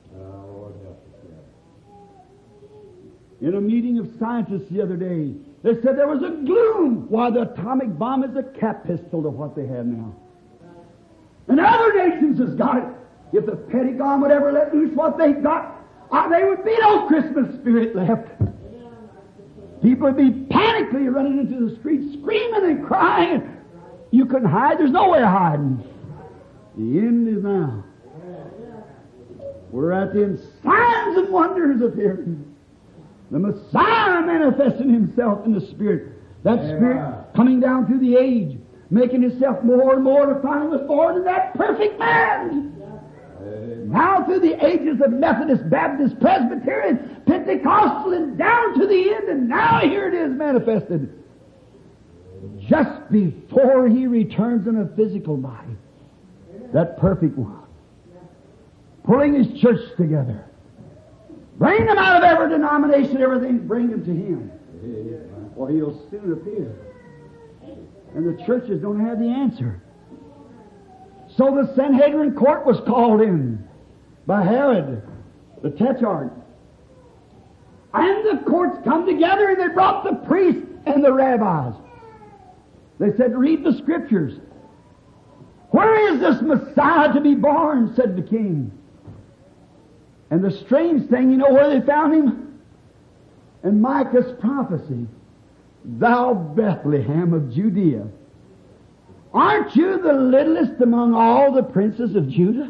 In a meeting of scientists the other day, they said there was a gloom. Why, the atomic bomb is a cap pistol to what they have now. And other nations has got it. If the Pentagon would ever let loose what they got, there would be no Christmas spirit left. People would be panically running into the streets, screaming and crying. You couldn't hide. There's nowhere hiding. The end is now. We're at the end. Signs and wonders appearing. The Messiah manifesting Himself in the Spirit. That Spirit coming down through the age, making Himself more and more to find was born in that perfect man. Now through the ages of Methodist, Baptist, Presbyterian, Pentecostal, and down to the end, and now here it is manifested. Just before He returns in a physical body. That perfect one. Pulling His church together. Bring them out of every denomination, everything, bring them to Him. Or He'll soon appear. And the churches don't have the answer. So the Sanhedrin court was called in by Herod, the Tetrarch. And the courts come together and they brought the priests and the rabbis. They said, read the Scriptures. Where is this Messiah to be born? Said the king. And the strange thing, you know where they found Him? In Micah's prophecy. Thou Bethlehem of Judea, aren't you the littlest among all the princes of Judah?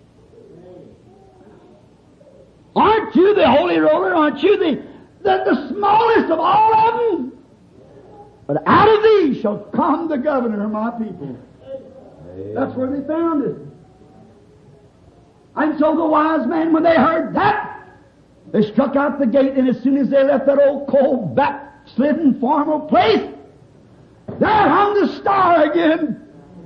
Aren't you the holy roller? Aren't you the smallest of all of them? But out of thee shall come the governor of my people. That's where they found it. And so the wise men, when they heard that, they struck out the gate, and as soon as they left that old cold backslidden formal place, there hung the star again.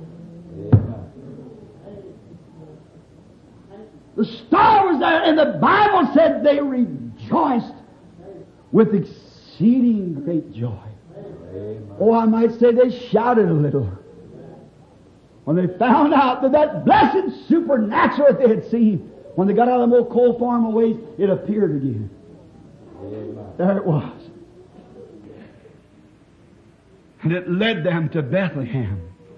The star was there, and the Bible said they rejoiced with exceeding great joy. Oh, I might say they shouted a little when they found out that that blessed supernatural that they had seen, when they got out of the old cold formal ways, it appeared again. There it was. And it led them to Bethlehem,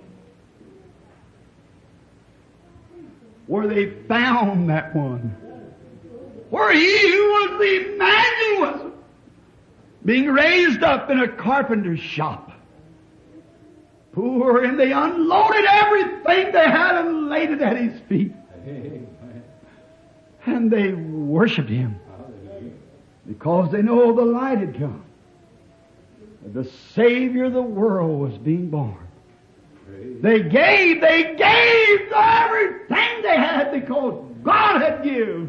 where they found that one, where he who was the Emmanuel was being raised up in a carpenter's shop. Poor, and they unloaded everything they had and laid it at his feet. And they worshiped him because they know the light had come. The Savior of the world was being born. They gave everything they had because God had given.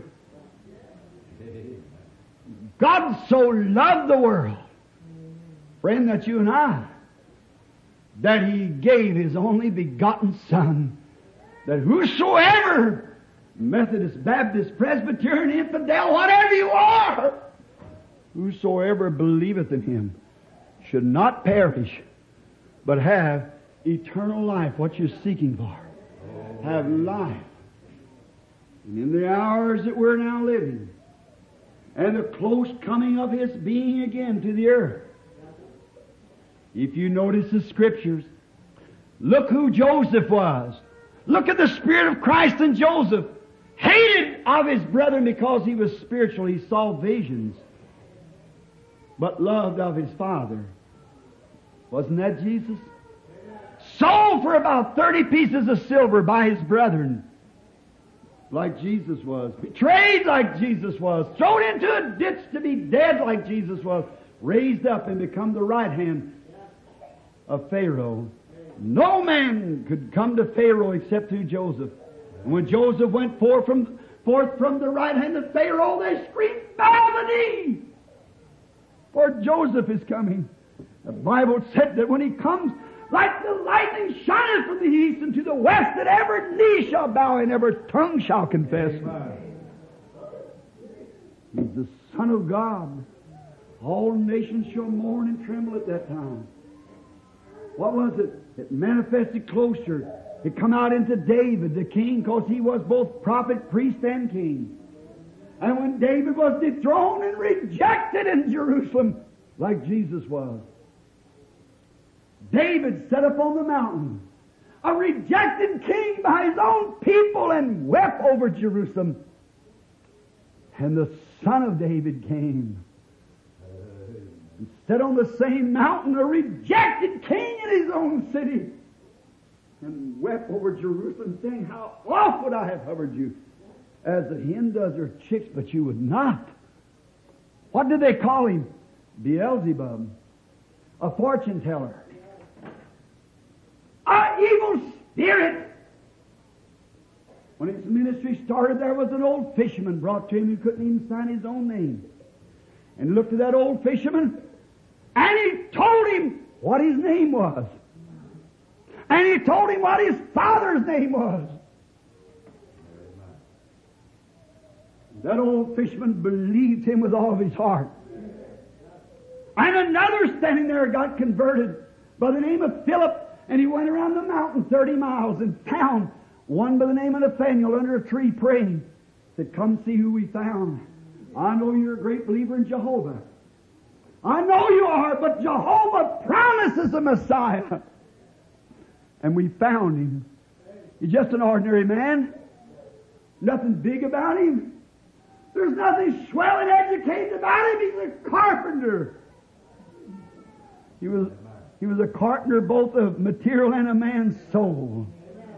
God so loved the world, friend, that you and I, that He gave His only begotten Son, that whosoever, Methodist, Baptist, Presbyterian, infidel, whatever you are, whosoever believeth in Him should not perish, but have eternal life, what you're seeking for. Have life. And in the hours that we're now living, and the close coming of His being again to the earth, if you notice the Scriptures, look who Joseph was. Look at the Spirit of Christ in Joseph. Hated of his brethren because he was spiritual. He saw visions. But loved of his father. Wasn't that Jesus? Sold for about 30 pieces of silver by his brethren, like Jesus was. Betrayed like Jesus was. Thrown into a ditch to be dead like Jesus was. Raised up and become the right hand of Pharaoh. No man could come to Pharaoh except through Joseph. And when Joseph went forth from the right hand of Pharaoh, they screamed, "Bow the knee! For Joseph is coming." The Bible said that when he comes, like the lightning shineth from the east and to the west, that every knee shall bow and every tongue shall confess. He's the Son of God. All nations shall mourn and tremble at that time. What was it? It manifested closer. It come out into David, the king, because he was both prophet, priest, and king. And when David was dethroned and rejected in Jerusalem, like Jesus was, David sat up on the mountain, a rejected king by his own people, and wept over Jerusalem. And the Son of David came and sat on the same mountain, a rejected king in his own city, and wept over Jerusalem, saying, "How oft would I have hovered you, as the hen does her chicks, but you would not." What did they call him? Beelzebub, a fortune teller, an evil spirit. When his ministry started, there was an old fisherman brought to him who couldn't even sign his own name. And looked at that old fisherman, and he told him what his name was. And he told him what his father's name was. That old fisherman believed him with all of his heart. And another standing there got converted by the name of Philip, and he went around the mountain 30 miles and found one by the name of Nathaniel under a tree praying. Said, "Come see who we found. I know you're a great believer in Jehovah. I know you are, but Jehovah promises a Messiah." And we found him. He's just an ordinary man. Nothing big about him. There's nothing swell and educated about him. He's a carpenter. He was a carpenter both of material and a man's soul.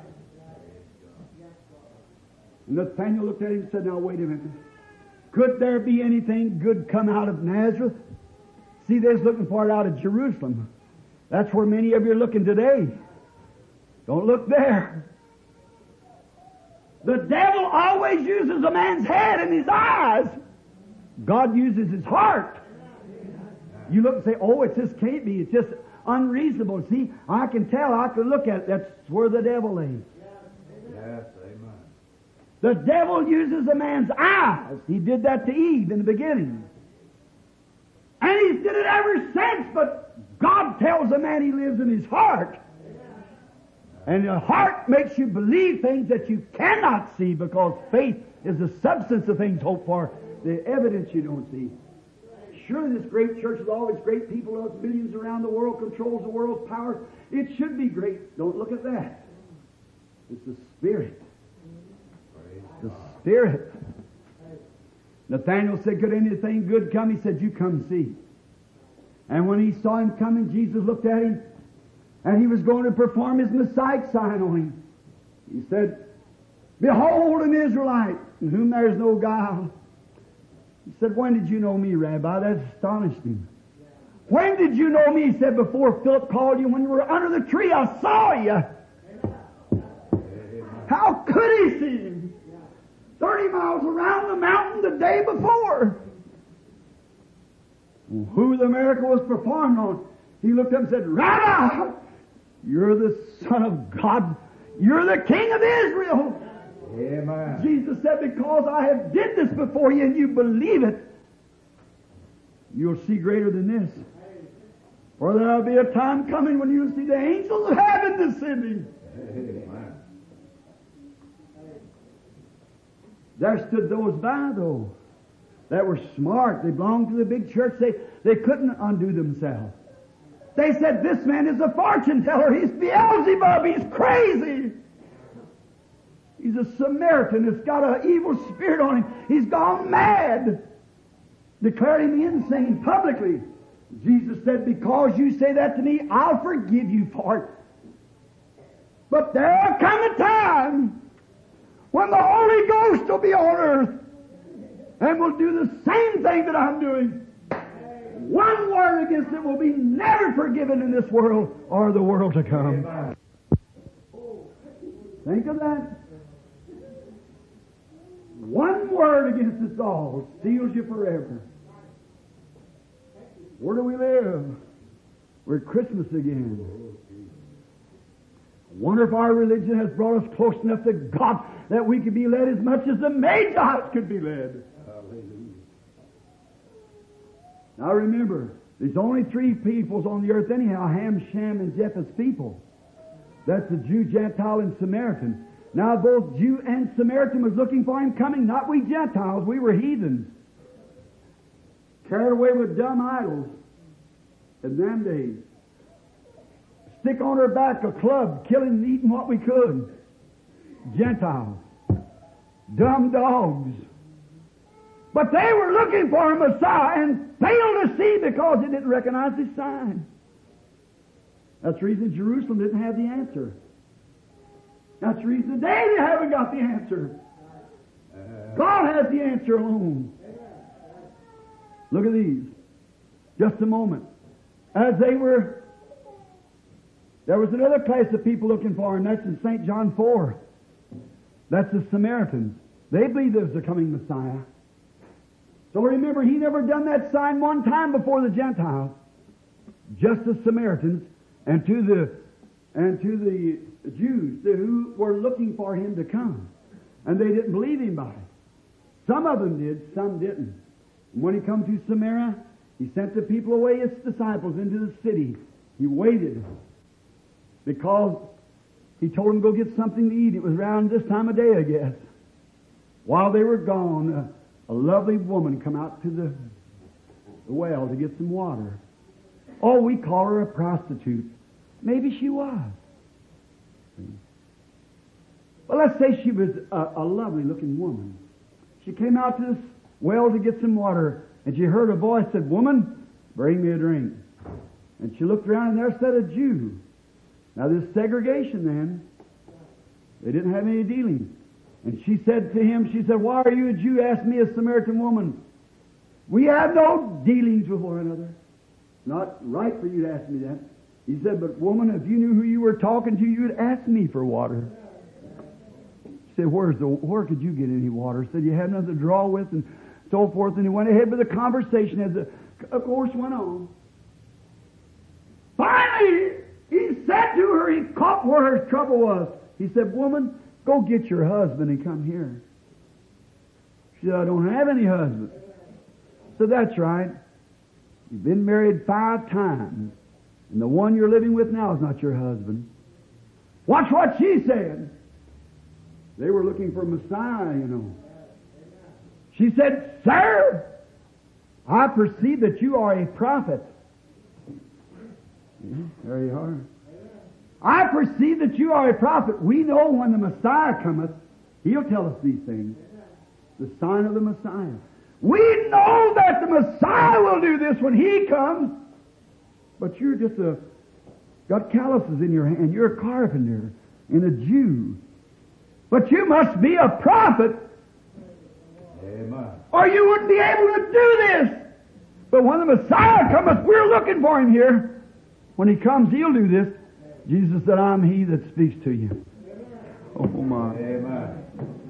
And Nathaniel looked at him and said, "Now wait a minute. Could there be anything good come out of Nazareth? See, they're looking for it out of Jerusalem. That's where many of you are looking today. Don't look there. The devil always uses a man's head and his eyes. God uses his heart. You look and say, oh, it just can't be. It's just unreasonable. See, I can tell. I can look at it. That's where the devil is. Yes, amen. The devil uses a man's eyes. He did that to Eve in the beginning. And he's did it ever since, but God tells a man he lives in his heart. And your heart makes you believe things that you cannot see, because faith is the substance of things hoped for, the evidence you don't see. Surely this great church with all its great people, those millions around the world, controls the world's power. It should be great. Don't look at that. It's the Spirit. The Spirit. Nathanael said, could anything good come? He said, you come see. And when he saw him coming, Jesus looked at him, and he was going to perform his Messiah sign on him. He said, behold an Israelite, in whom there is no guile. He said, when did you know me, Rabbi? That astonished him. When did you know me? He said, before Philip called you, when you were under the tree, I saw you. How could he see him? 30 miles around the mountain the day before. Who the miracle was performed on, he looked up and said, Rabbi, you're the Son of God. You're the King of Israel. Amen. Jesus said, because I have did this before you and you believe it, you'll see greater than this. For there'll be a time coming when you'll see the angels of heaven descending. Amen. There stood those by, though, that were smart. They belonged to the big church. They couldn't undo themselves. They said, this man is a fortune teller. He's Beelzebub. He's crazy. He's a Samaritan that's got an evil spirit on him. He's gone mad. Declared him insane publicly. Jesus said, because you say that to me, I'll forgive you for it. But there'll come a time when the Holy Ghost will be on earth and will do the same thing that I'm doing. One word against it will be never forgiven in this world or the world to come. Amen. Think of that. One word against us all seals you forever. Where do we live? We're at Christmas again. I wonder if our religion has brought us close enough to God that we could be led as much as the Magi could be led. Hallelujah. Now remember, there's only three peoples on the earth anyhow, Ham, Shem, and Japheth's people. That's the Jew, Gentile, and Samaritan. Now both Jew and Samaritan was looking for him coming, not we Gentiles, we were heathens. Carried away with dumb idols in them days. Stick on her back a club, killing and eating what we could. Gentiles. Dumb dogs. But they were looking for a Messiah and failed to see because they didn't recognize his sign. That's the reason Jerusalem didn't have the answer. That's the reason today they haven't got the answer. God has the answer alone. Look at these. Just a moment. As they were, there was another class of people looking for him. That's in St. John 4. That's the Samaritans. They believed there was a coming Messiah. So remember, he never done that sign one time before the Gentiles. Just the Samaritans and to the Jews who were looking for him to come. And they didn't believe him by it. Some of them did, some didn't. And when he come to Samaria, he sent the people away, his disciples, into the city. He waited because he told them to go get something to eat. It was around this time of day, I guess. While they were gone, a lovely woman come out to the well to get some water. Oh, we call her a prostitute. Maybe she was. Well, let's say she was a lovely-looking woman. She came out to this well to get some water, and she heard a voice said, "Woman, bring me a drink." And she looked around, and there sat a Jew. Now, there's segregation then. They didn't have any dealings. And she said to him, she said, "Why are you a Jew? Ask me, a Samaritan woman. We have no dealings with one another." Not right for you to ask me that. He said, "But woman, if you knew who you were talking to, you would ask me for water." She said, where could you get any water? He said, you have nothing to draw with and so forth. And he went ahead with the conversation as the course went on. Finally, he said to her, he caught where her trouble was. He said, woman, go get your husband and come here. She said, I don't have any husband. So that's right. You've been married 5 times. And the one you're living with now is not your husband. Watch what she said. They were looking for Messiah, you know. She said, sir, I perceive that you are a prophet. Yeah, there you are. I perceive that you are a prophet. We know when the Messiah cometh, He'll tell us these things. The sign of the Messiah. We know that the Messiah will do this when He comes. But you're just got calluses in your hand. You're a carpenter and a Jew. But you must be a prophet. Amen. Or you wouldn't be able to do this. But when the Messiah cometh, we're looking for Him here. When He comes, He'll do this. Jesus said, I'm He that speaks to you. Oh my. Amen.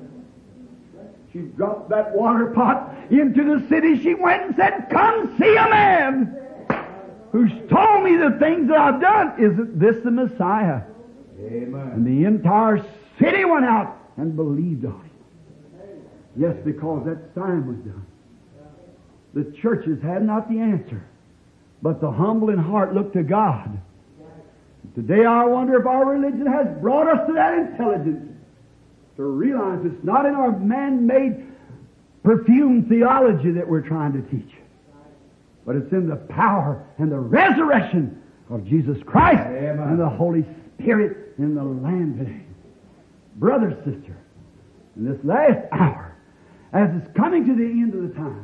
She dropped that water pot into the city. She went and said, come see a man who's told me the things that I've done. Isn't this the Messiah? Amen. And the entire city went out and believed on Him. Yes, because that sign was done. The churches had not the answer, but the humble in heart looked to God. Today I wonder if our religion has brought us to that intelligence to realize it's not in our man-made perfume theology that we're trying to teach, but it's in the power and the resurrection of Jesus Christ. Amen. And the Holy Spirit in the land today. Brother, sister, in this last hour, as it's coming to the end of the time,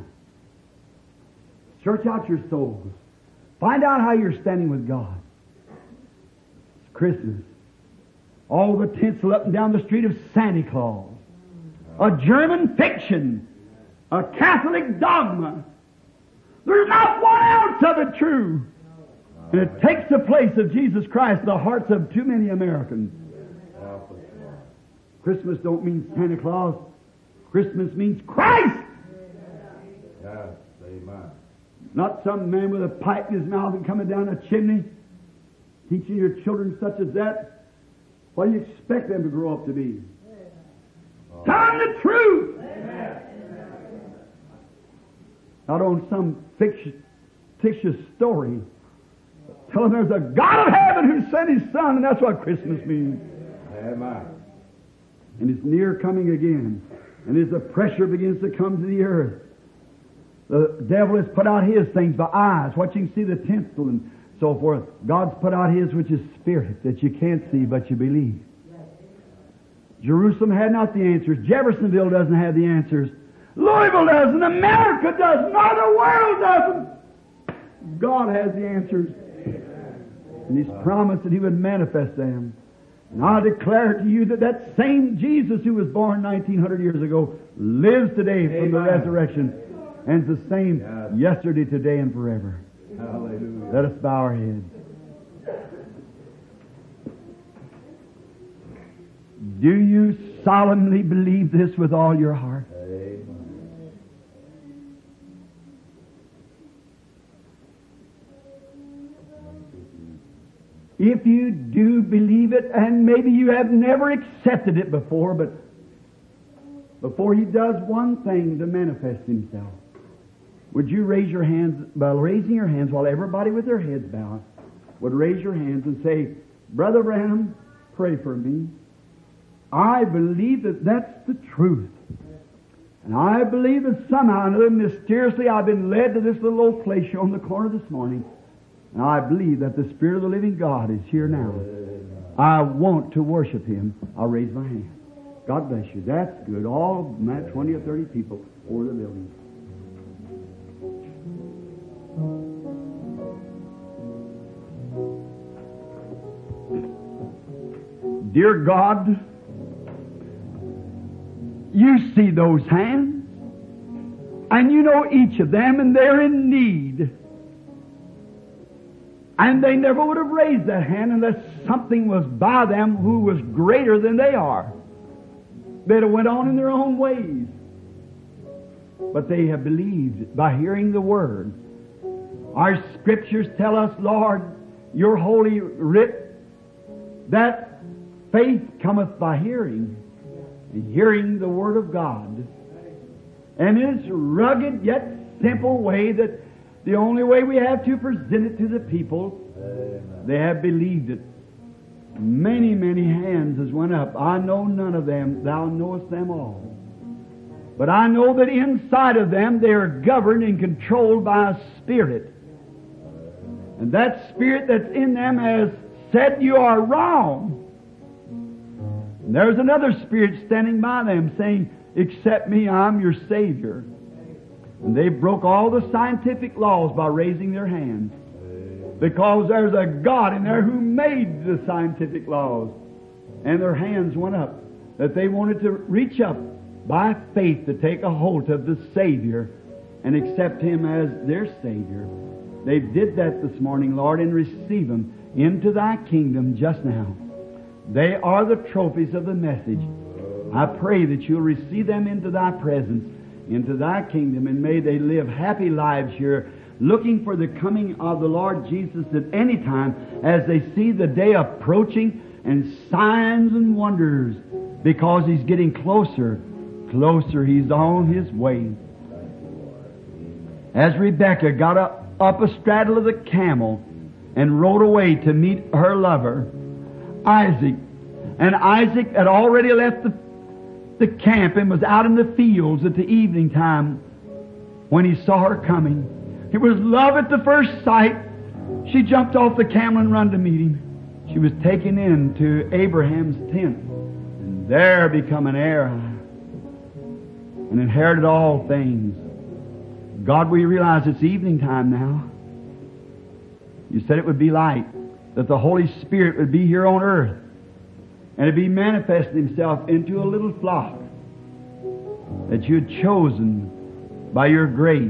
search out your souls. Find out how you're standing with God. It's Christmas. All the tinsel up and down the street of Santa Claus. A German fiction. A Catholic dogma. There's not 1 ounce of it true. And it takes the place of Jesus Christ in the hearts of too many Americans. Christmas don't mean Santa Claus. Christmas means Christ. Yes, amen. Not some man with a pipe in his mouth and coming down a chimney, teaching your children such as that. What do you expect them to grow up to be? Telling the truth. Not on some fictitious story. Tell them there's a God of heaven who sent His Son, and that's what Christmas means. Amen. And it's near coming again. And as the pressure begins to come to the earth, the devil has put out his things by eyes, what you can see, the tinsel and so forth. God's put out His, which is spirit, that you can't see but you believe. Jerusalem had not the answers. Jeffersonville doesn't have the answers. Louisville doesn't. America doesn't. Nor the world doesn't. God has the answers. And He's promised that He would manifest them. And I declare to you that that same Jesus who was born 1900 years ago lives today from the resurrection. And it's the same yesterday, today, and forever. Hallelujah. Let us bow our heads. Do you solemnly believe this with all your heart? Amen. If you do believe it, and maybe you have never accepted it before, but before He does one thing to manifest Himself, would you raise your hands, by raising your hands while everybody with their heads bowed would raise your hands and say, Brother Branham, pray for me. I believe that that's the truth. And I believe that somehow or another, mysteriously, I've been led to this little old place on the corner this morning. And I believe that the Spirit of the living God is here now. I want to worship Him. I'll raise my hand. God bless you. That's good. All 20 or 30 people over the building. Dear God, You see those hands, and You know each of them, and they're in need. And they never would have raised that hand unless something was by them who was greater than they are. They'd have went on in their own ways. But they have believed by hearing the Word. Our Scriptures tell us, Lord, Your holy writ, that faith cometh by hearing, and hearing the Word of God. And in its rugged yet simple way, that the only way we have to present it to the people, they have believed it. Many, many hands has went up. I know none of them. Thou knowest them all. But I know that inside of them they are governed and controlled by a Spirit. And that Spirit that's in them has said you are wrong. And there's another Spirit standing by them saying, accept me, I'm your Savior. And they broke all the scientific laws by raising their hands. Because there's a God in there who made the scientific laws. And their hands went up. That they wanted to reach up by faith to take a hold of the Savior and accept Him as their Savior. They did that this morning, Lord, and receive Him into Thy kingdom just now. They are the trophies of the message. I pray that You'll receive them into Thy presence, into Thy kingdom, and may they live happy lives here, looking for the coming of the Lord Jesus at any time as they see the day approaching and signs and wonders, because He's getting closer. Closer, He's on His way. As Rebekah got up a straddle of the camel and rode away to meet her lover, Isaac, and Isaac had already left the camp and was out in the fields at the evening time when he saw her coming. It was love at the first sight. She jumped off the camel and run to meet him. She was taken into Abraham's tent, and there become an heir, and inherited all things. God, we realize it's evening time now. You said it would be light, that the Holy Spirit would be here on earth, and it'd be manifesting Himself into a little flock that You had chosen by Your grace.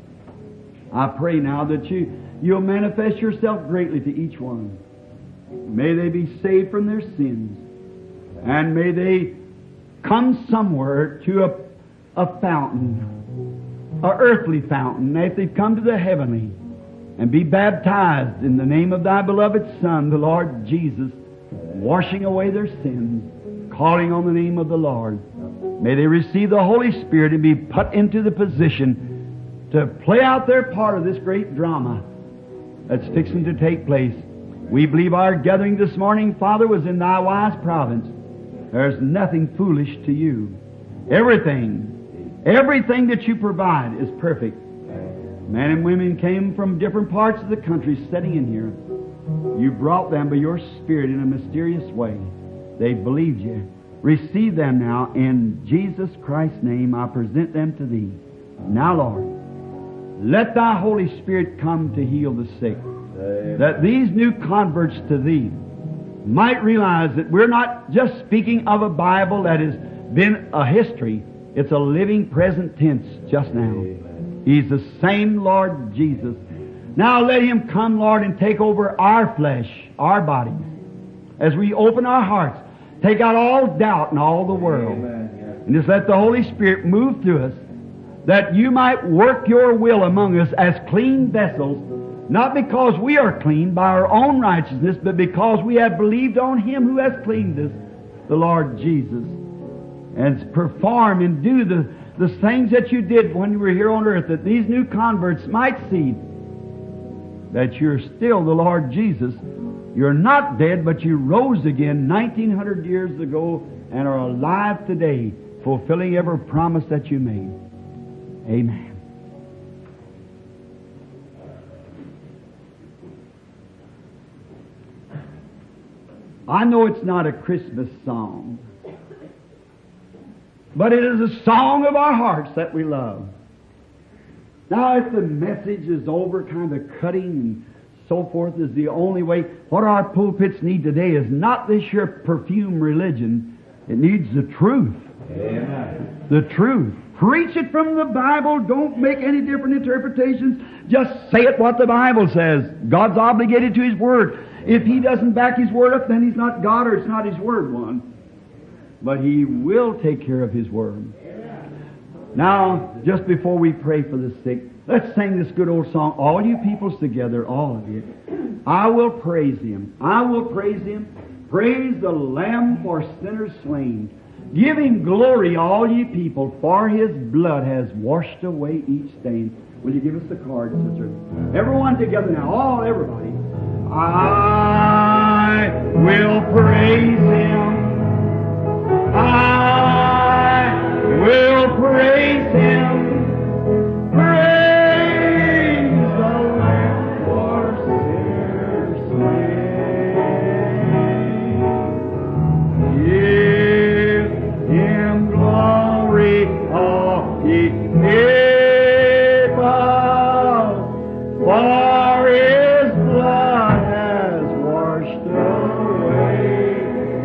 I pray now that You'll manifest Yourself greatly to each one. May they be saved from their sins, and may they come somewhere to a fountain, a earthly fountain, if they've come to the heavenly, and be baptized in the name of Thy beloved Son, the Lord Jesus, washing away their sins, calling on the name of the Lord. May they receive the Holy Spirit and be put into the position to play out their part of this great drama that's fixing to take place. We believe our gathering this morning, Father, was in Thy wise providence. There's nothing foolish to You. Everything that You provide is perfect. Men and women came from different parts of the country sitting in here. You brought them by Your Spirit in a mysterious way. They believed You. Receive them now. In Jesus Christ's name, I present them to Thee. Now, Lord, let Thy Holy Spirit come to heal the sick. That these new converts to Thee might realize that we're not just speaking of a Bible that has been a history. It's a living present tense just now. He's the same Lord Jesus. Now let Him come, Lord, and take over our flesh, our bodies. As we open our hearts, take out all doubt in all the world. And just let the Holy Spirit move through us, that You might work Your will among us as clean vessels, not because we are clean by our own righteousness, but because we have believed on Him who has cleaned us, the Lord Jesus. And perform and do the things that You did when You were here on earth, that these new converts might see that You're still the Lord Jesus. You're not dead, but You rose again 1900 years ago and are alive today, fulfilling every promise that You made. Amen. I know it's not a Christmas song, but it is a song of our hearts that we love. Now, if the message is over, kind of cutting and so forth is the only way, what our pulpits need today is not this your perfume religion. It needs the truth. Amen. The truth. Preach it from the Bible. Don't make any different interpretations. Just say it what the Bible says. God's obligated to His Word. If He doesn't back His Word up, then He's not God, or it's not His Word one. but He will take care of His Word. Now, just before we pray for the sick, let's sing this good old song, all you peoples together, all of you. I will praise Him. I will praise Him. Praise the Lamb for sinners slain. Give Him glory, all ye people, for His blood has washed away each stain. Will you give us the card, sister? Everyone together now, everybody. I will praise Him. I will praise Him. Praise the Lamb for sinners slain. Give Him glory, all ye people, for His blood has washed away.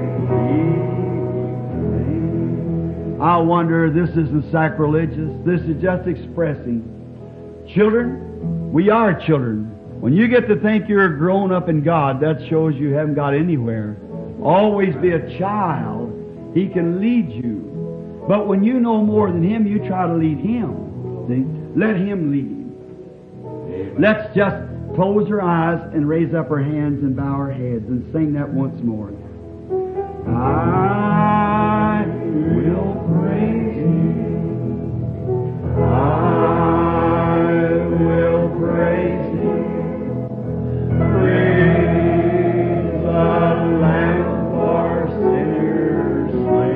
I wonder, this isn't sacrilegious. This is just expressing. Children, we are children. When you get to think you're grown up in God, that shows you haven't got anywhere. Always be a child. He can lead you. But when you know more than Him, you try to lead Him. See? Let Him lead. Let's just close our eyes and raise up our hands and bow our heads and sing that once more. I will praise Him. I will praise Him. Praise the Lamb for sinners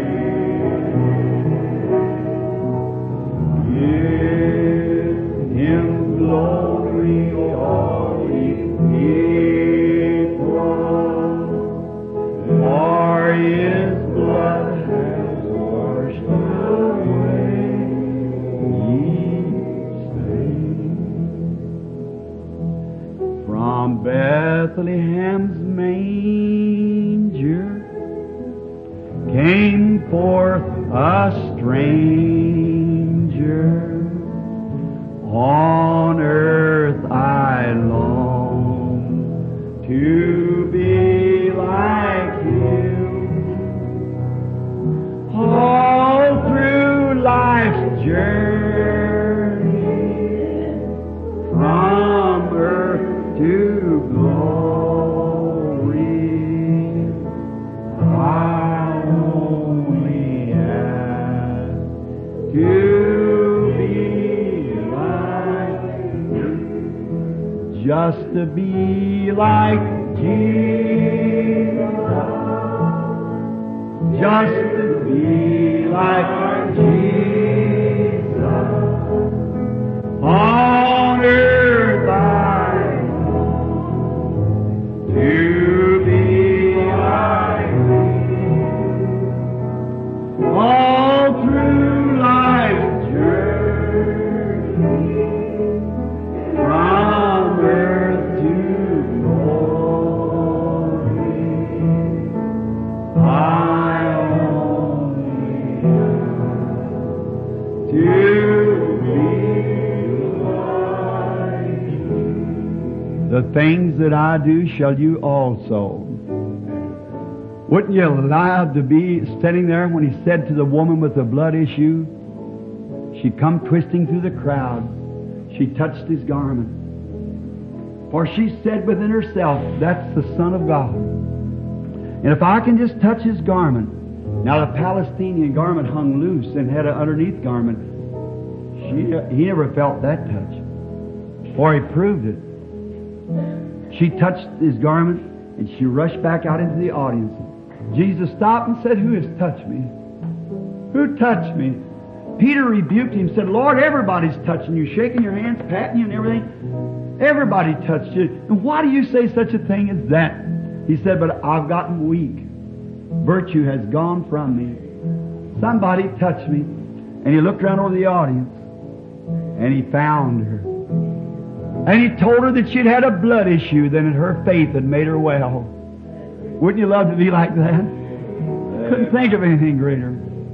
slain. Give Him glory, all ye people, for His blood has washed away each stain. From Bethlehem's manger came forth a stranger. On earth I long to be like Him. All through life's journey, from earth to glory, I only ask to be like Him. Just to be like Jesus. Just to be like Jesus. On earth I long to be like Him. All through life's journey, from earth to glory, I to be like Him. The things that I do shall you also. Wouldn't you allow to be standing there when He said to the woman with the blood issue, she come twisting through the crowd, she touched His garment. For she said within herself, that's the Son of God. And if I can just touch His garment. Now the Palestinian garment hung loose and had an underneath garment. He never felt that touch. For He proved it. She touched His garment and she rushed back out into the audience. Jesus stopped and said, who has touched me? Who touched me? Peter rebuked Him and said, Lord, everybody's touching you, shaking your hands, patting you and everything. Everybody touched you. And why do you say such a thing as that? He said, but I've gotten weak. Virtue has gone from me. Somebody touched me. And He looked around over the audience and He found her. And He told her that she'd had a blood issue, then her faith had made her well. Wouldn't you love to be like that? Couldn't think of anything greater.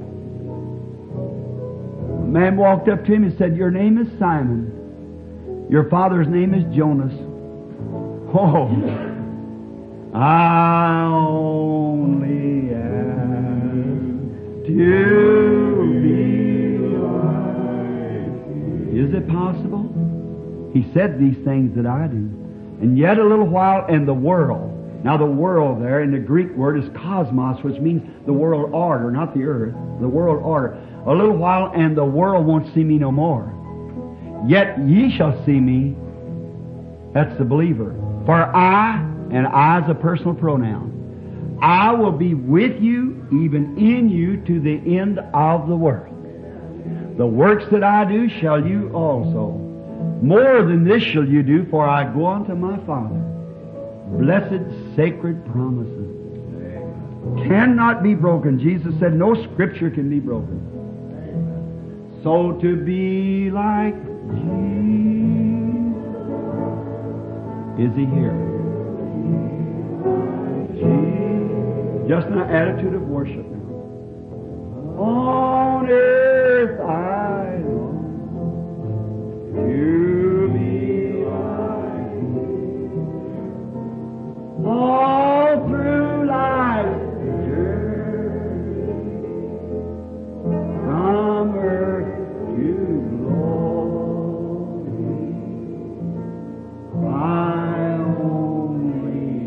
A man walked up to him and said, your name is Simon. Your father's name is Jonas. Oh, I only ask to be like Thee. Is it possible? He said these things that I do. And yet a little while, and the world. Now the world there in the Greek word is cosmos, which means the world order, not the earth, the world order. A little while, and the world won't see me no more. Yet ye shall see me. That's the believer. For I, and I is a personal pronoun, I will be with you, even in you, to the end of the world. The works that I do shall you also. More than this shall you do, for I go unto my Father. Blessed, sacred promises cannot be broken. Jesus said no scripture can be broken. So to be like Jesus. Is He here? Just an attitude of worship now. On earth I long to be like Thee. All through life's journey, from earth to glory, I only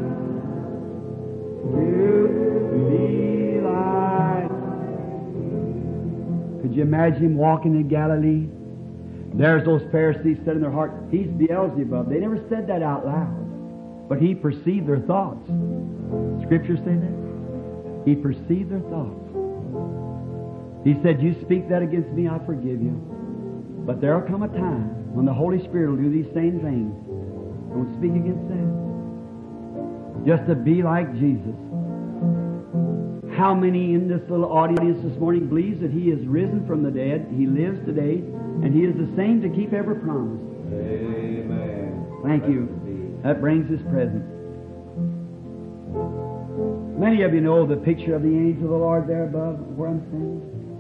to be like. Could you imagine Him walking in Galilee? There's those Pharisees said in their heart, He's Beelzebub. They never said that out loud. But He perceived their thoughts. Scriptures say that? He perceived their thoughts. He said, you speak that against me, I forgive you. But there will come a time when the Holy Spirit will do these same things. Don't speak against that. Just to be like Jesus. How many in this little audience this morning believes that He is risen from the dead, He lives today, and He is the same to keep every promise? Amen. Thank you. That brings His presence. Many of you know the picture of the angel of the Lord there above where I'm standing.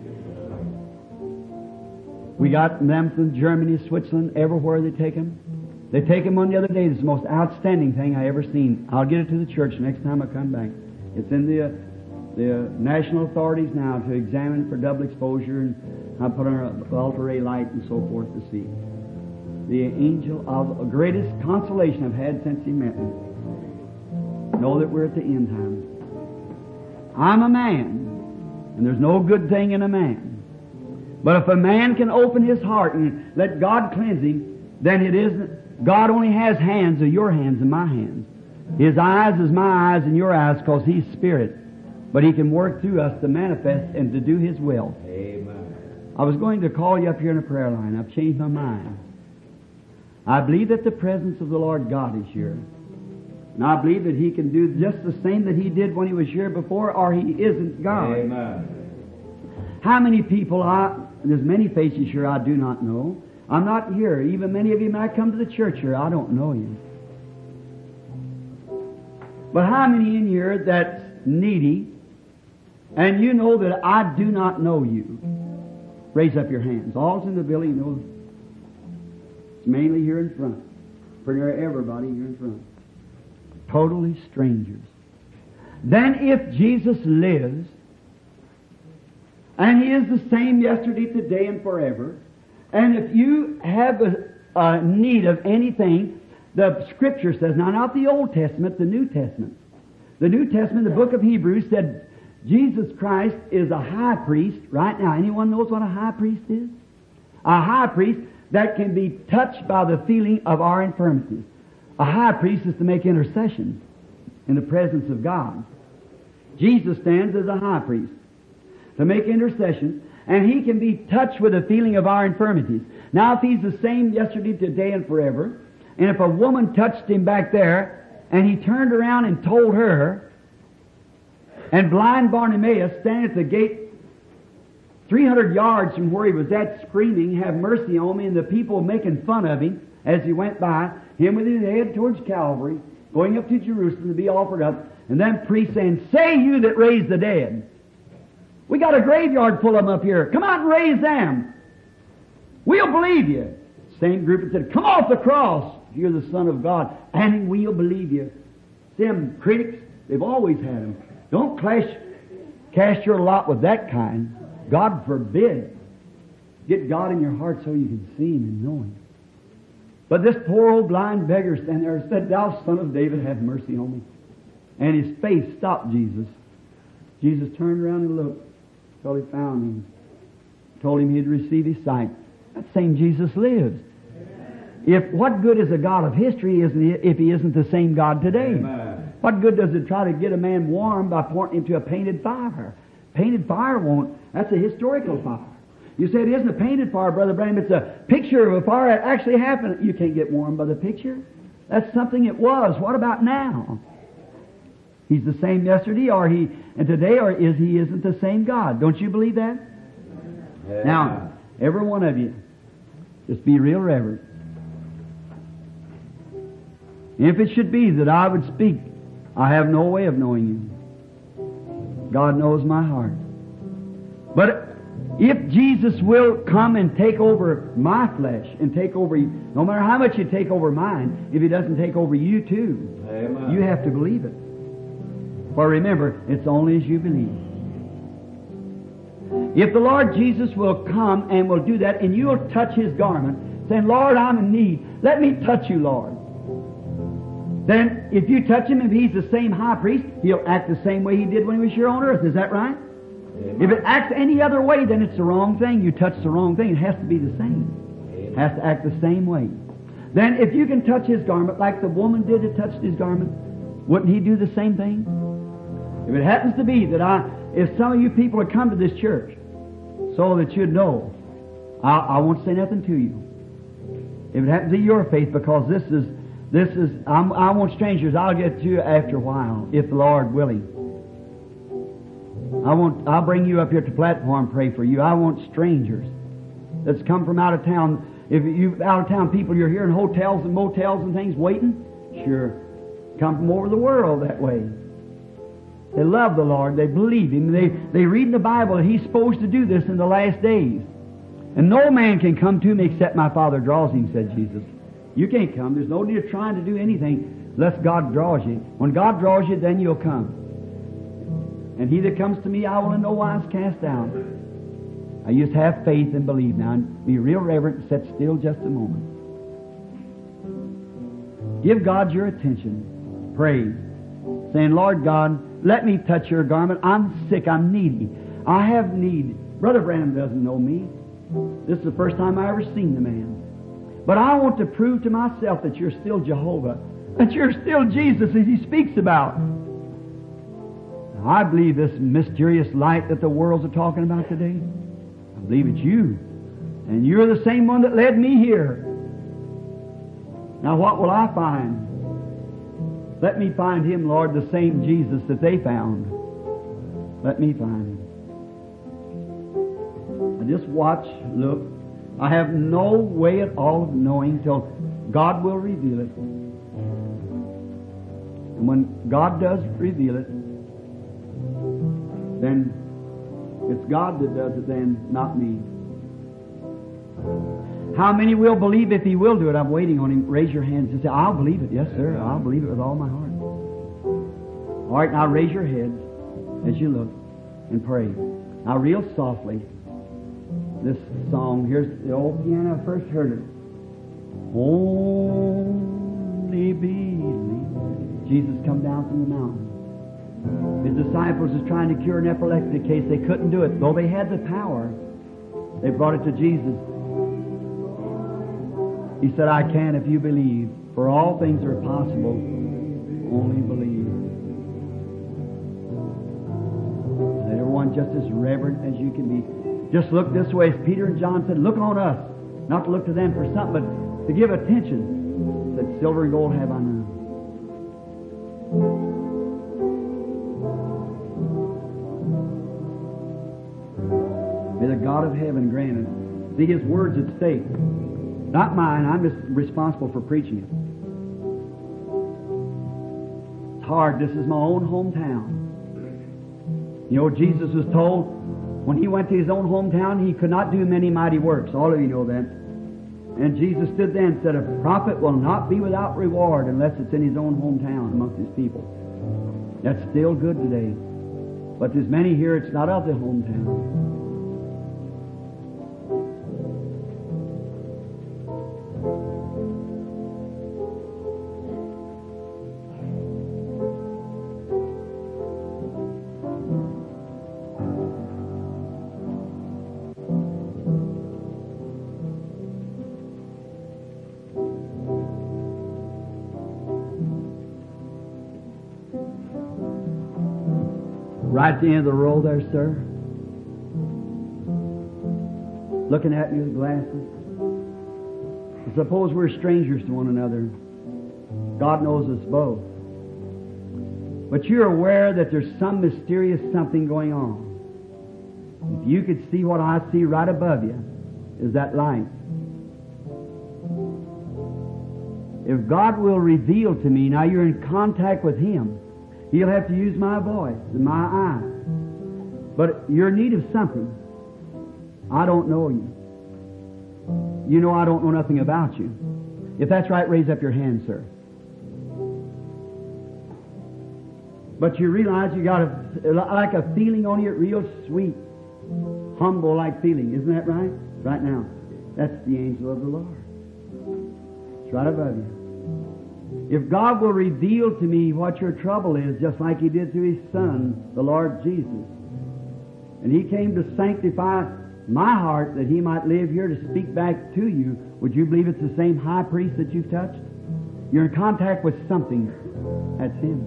We got them from Germany, Switzerland, everywhere they take them. They take them on the other day. It's the most outstanding thing I ever seen. I'll get it to the church next time I come back. It's in the national authorities now to examine for double exposure, and I put on an ultra-ray light and so forth to see. The angel of the greatest consolation I've had since He met me. Know that we're at the end time. I'm a man, and there's no good thing in a man. But if a man can open his heart and let God cleanse him, then it isn't. God only has hands of your hands and my hands. His eyes is my eyes and your eyes, because He's Spirit. But He can work through us to manifest and to do His will. Amen. I was going to call you up here in a prayer line. I've changed my mind. I believe that the presence of the Lord God is here. And I believe that He can do just the same that He did when He was here before, or He isn't God. Amen. How many people there's many faces here I do not know. I'm not here. Even many of you might come to the church here. I don't know you. But how many in here that's needy, and you know that I do not know you? Raise up your hands. All's in the building, you know. It's mainly here in front. For everybody here in front. Totally strangers. Then if Jesus lives, and He is the same yesterday, today, and forever, and if you have a need of anything, the Scripture says, now not the Old Testament, the New Testament. The New Testament, the book of Hebrews said, Jesus Christ is a high priest right now. Anyone knows what a high priest is? A high priest that can be touched by the feeling of our infirmities. A high priest is to make intercession in the presence of God. Jesus stands as a high priest to make intercession, and He can be touched with the feeling of our infirmities. Now, if He's the same yesterday, today, and forever, and if a woman touched Him back there, and He turned around and told her, and blind Bartimaeus standing at the gate 300 yards from where he was at, screaming, have mercy on me, and the people making fun of Him as He went by, Him with His head towards Calvary, going up to Jerusalem to be offered up, and then priests saying, say you that raised the dead. We got a graveyard full of them up here. Come out and raise them. We'll believe you. Same group that said, come off the cross if you're the Son of God, and we'll believe you. Them critics, they've always had them. Don't clash cast your lot with that kind. God forbid. Get God in your heart so you can see Him and know Him. But this poor old blind beggar standing there and said, Thou Son of David, have mercy on me. And his face stopped Jesus. Jesus turned around and looked till He found him. Told him he'd receive his sight. That same Jesus lives. If what good is a God of history if He isn't the same God today? Amen. What good does it try to get a man warm by pointing him to a painted fire? Painted fire won't. That's a historical fire. You say it isn't a painted fire, Brother Branham. It's a picture of a fire that actually happened. You can't get warm by the picture. That's something it was. What about now? He's the same yesterday, and today, or He isn't the same God. Don't you believe that? Amen. Now, every one of you, just be real reverent. If it should be that I would speak, I have no way of knowing you. God knows my heart. But if Jesus will come and take over my flesh and take over you, no matter how much you take over mine, if He doesn't take over you too, Amen. you have to believe it. For remember, it's only as you believe. If the Lord Jesus will come and will do that, and you'll touch His garment, saying, Lord, I'm in need. Let me touch you, Lord. Then, if you touch Him, if He's the same high priest, He'll act the same way He did when He was here on earth. Is that right? Amen. If it acts any other way, then it's the wrong thing. You touch the wrong thing. It has to be the same. It has to act the same way. Then, if you can touch His garment like the woman did that touched His garment, wouldn't He do the same thing? If it happens to be that if some of you people would come to this church so that you'd know, I won't say nothing to you. If it happens to be your faith, because this is, I want strangers. I'll get to you after a while, if the Lord willing. I'll bring you up here to the platform, pray for you. I want strangers that's come from out of town. If you out of town people, you're here in hotels and motels and things waiting, sure, come from over the world that way. They love the Lord. They believe Him. They read in the Bible that He's supposed to do this in the last days. And no man can come to me except my Father draws him, said Jesus. You can't come. There's no need of trying to do anything unless God draws you. When God draws you, then you'll come. And he that comes to me, I will in no wise cast out. I just have faith and believe now. And be real reverent and sit still just a moment. Give God your attention. Pray. Saying, Lord God, let me touch your garment. I'm sick. I'm needy. I have need. Brother Branham doesn't know me. This is the first time I ever seen the man. But I want to prove to myself that you're still Jehovah. That you're still Jesus as He speaks about. Now, I believe this mysterious light that the world's are talking about today. I believe it's you. And you're the same one that led me here. Now what will I find? Let me find Him, Lord, the same Jesus that they found. Let me find Him. I just watch, look. I have no way at all of knowing till God will reveal it. And when God does reveal it, then it's God that does it then, not me. How many will believe if He will do it? I'm waiting on Him. Raise your hands and say, I'll believe it. Yes, sir. I'll believe it with all my heart. All right, now raise your heads as you look and pray. Now real softly, this song, here's the old piano. I first heard it. Only believe. Jesus come down from the mountain. His disciples was trying to cure an epileptic case. They couldn't do it. Though they had the power, they brought it to Jesus. He said, I can if you believe. For all things are possible. Only believe. And everyone just as reverent as you can be. Just look this way. As Peter and John said, look on us. Not to look to them for something, but to give attention. That silver and gold have I none. May the God of heaven grant it. See, His word's at stake. Not mine. I'm just responsible for preaching it. It's hard. This is my own hometown. You know, Jesus was told when He went to His own hometown, He could not do many mighty works. All of you know that. And Jesus stood there and said, a prophet will not be without reward unless it's in his own hometown amongst his people. That's still good today. But there's many here, it's not of the hometown. Right at the end of the row there, sir. Looking at you with glasses. Suppose we're strangers to one another. God knows us both. But you're aware that there's some mysterious something going on. If you could see what I see right above you, is that light. If God will reveal to me, now you're in contact with Him, He'll have to use my voice and my eyes. But you're in need of something. I don't know you. You know I don't know nothing about you. If that's right, raise up your hand, sir. But you realize you got like a feeling on you, real sweet, humble-like feeling. Isn't that right? Right now. That's the angel of the Lord. It's right above you. If God will reveal to me what your trouble is, just like He did through His Son, the Lord Jesus, and He came to sanctify my heart that He might live here to speak back to you, would you believe it's the same high priest that you've touched? You're in contact with something. That's Him.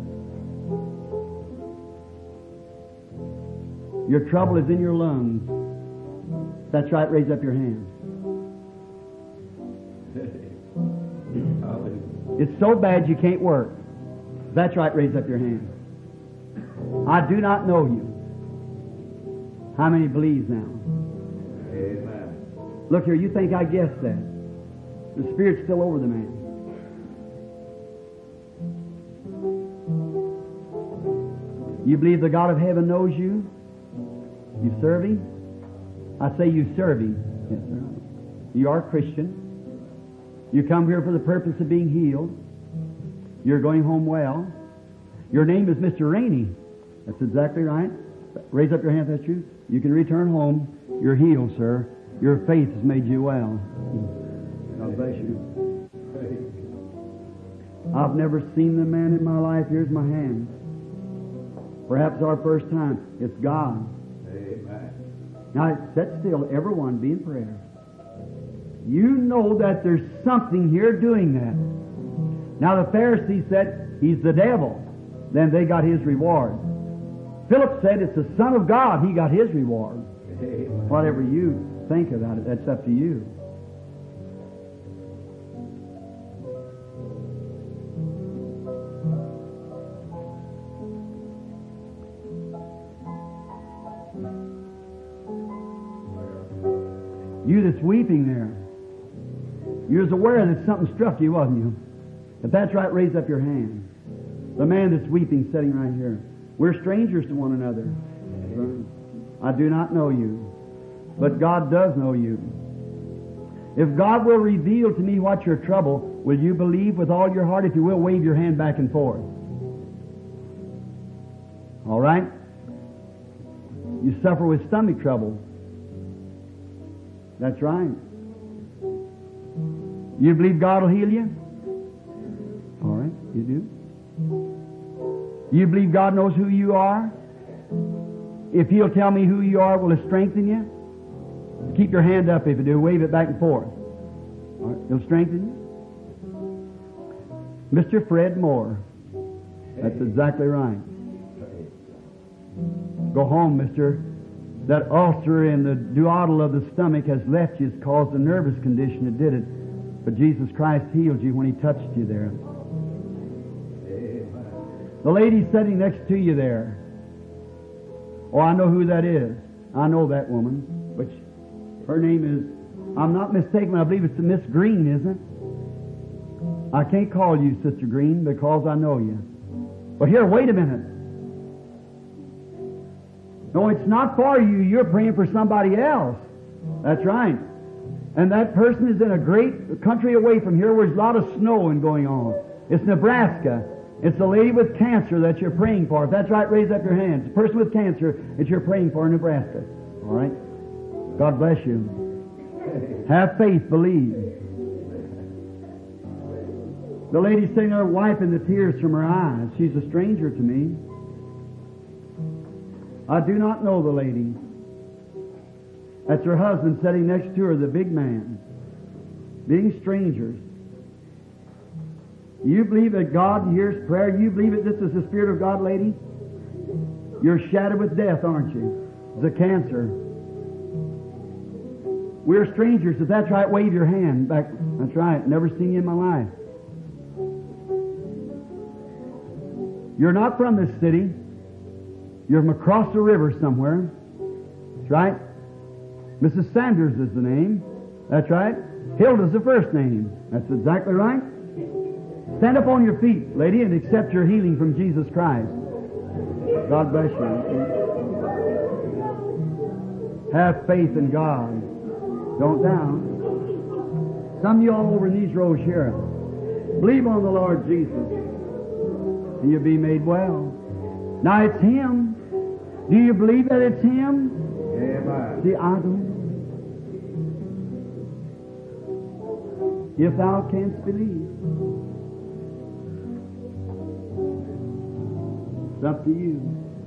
Your trouble is in your lungs. If that's right, raise up your hand. It's so bad you can't work. If that's right, raise up your hand. I do not know you. How many believes now? Amen. Look here, you think I guessed that. The Spirit's still over the man. You believe the God of heaven knows you? You serve Him? I say you serve Him. Yes, sir. You are a Christian. You come here for the purpose of being healed. You're going home well. Your name is Mr. Rainey. That's exactly right. Raise up your hand if that's true. You can return home. You're healed, sir. Your faith has made you well. God bless you. I've never seen the man in my life. Here's my hand. Perhaps our first time. It's God. Amen. Now, sit still. Everyone be in prayer. You know that there's something here doing that. Now, the Pharisees said, He's the devil. Then they got his reward. Philip said, it's the Son of God. He got his reward. Amen. Whatever you think about it, that's up to you. You that's weeping there, you was aware that something struck you, wasn't you? If that's right, raise up your hand. The man that's weeping sitting right here. We're strangers to one another. I do not know you, but God does know you. If God will reveal to me what's your trouble, will you believe with all your heart? If you will, wave your hand back and forth. All right? You suffer with stomach trouble. That's right. You believe God will heal you? All right, you do. You believe God knows who you are? If He'll tell me who you are, will it strengthen you? Keep your hand up if you do. Wave it back and forth. All right, it'll strengthen you. Mr. Fred Moore. That's exactly right. Go home, mister. That ulcer in the duodenum of the stomach has left you. It's caused a nervous condition that did it. But Jesus Christ healed you when He touched you there. The lady sitting next to you there. Oh, I know who that is. I know that woman. But her name is, I'm not mistaken, I believe it's Miss Green, isn't it? I can't call you Sister Green because I know you. But here, wait a minute. No, it's not for you. You're praying for somebody else. That's right. And that person is in a great country away from here where there's a lot of snow and going on. It's Nebraska. It's the lady with cancer that you're praying for. If that's right, raise up your hands. The person with cancer that you're praying for in Nebraska. All right? God bless you. Have faith, believe. The lady sitting there wiping the tears from her eyes. She's a stranger to me. I do not know the lady. That's her husband sitting next to her, the big man. Being strangers. You believe that God hears prayer? You believe that this is the Spirit of God, lady? You're shattered with death, aren't you? It's a cancer. We're strangers. If that's right, wave your hand back. That's right. Never seen you in my life. You're not from this city. You're from across the river somewhere. That's right. Mrs. Sanders is the name. That's right. Hilda's the first name. That's exactly right. Stand up on your feet, lady, and accept your healing from Jesus Christ. God bless you. Have faith in God. Don't doubt. Some of you all over in these rows here, believe on the Lord Jesus, and you'll be made well. Now it's Him. Do you believe that it's Him? Amen. See, I don't. If thou canst believe. It's up to you.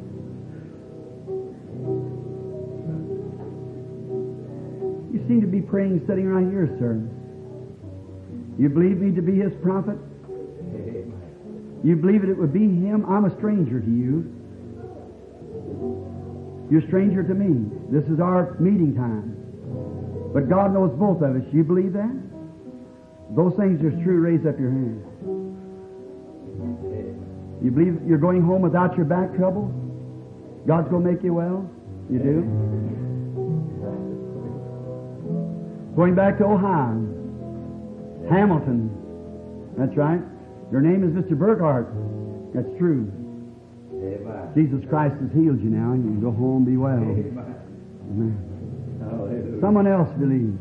You seem to be praying sitting right here, sir. You believe me to be His prophet? Amen. You believe that it would be Him? I'm a stranger to you. You're a stranger to me. This is our meeting time. But God knows both of us. You believe that? Those things are true. Raise up your hand. You believe you're going home without your back trouble? God's going to make you well? You do? Going back to Ohio. Hamilton. That's right. Your name is Mr. Burkhart. That's true. Amen. Jesus Christ has healed you now. You can go home and be well. Amen. Amen. Hallelujah. Someone else believes.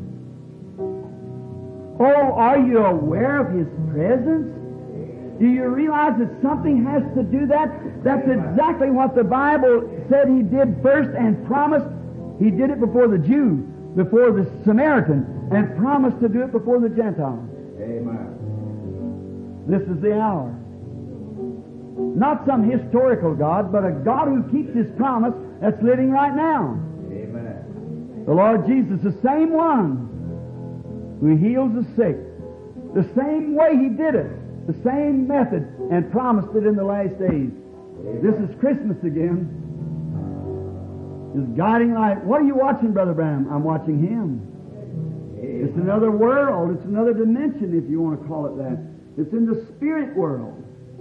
Oh, are you aware of His presence? Do you realize that something has to do that? That's exactly what the Bible said He did first and promised. He did it before the Jew, before the Samaritan, and promised to do it before the Gentile. Amen. This is the hour. Not some historical God, but a God who keeps His promise that's living right now. Amen. The Lord Jesus, the same one who heals the sick, the same way He did it, the same method, and promised it in the last days. This is Christmas again. His guiding light. What are you watching, Brother Branham? I'm watching Him. It's another world. It's another dimension, if you want to call it that. It's in the spirit world.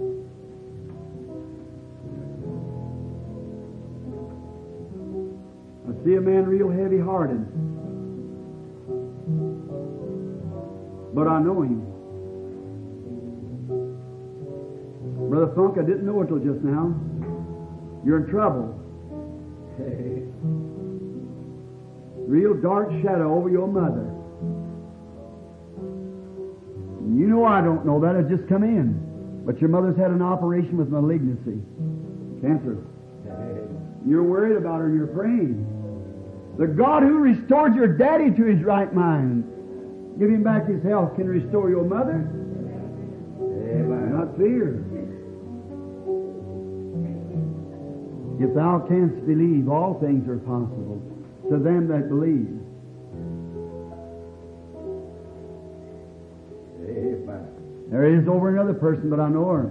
I see a man real heavy-hearted. But I know him. Brother Funk, I didn't know it till just now. You're in trouble. Real dark shadow over your mother. You know I don't know that. It's just come in. But your mother's had an operation with malignancy. Cancer. You're worried about her and you're praying. The God who restored your daddy to his right mind, give him back his health, can restore your mother. Amen. Not fear. If thou canst believe, all things are possible to them that believe. Amen. There is over another person, but I know her.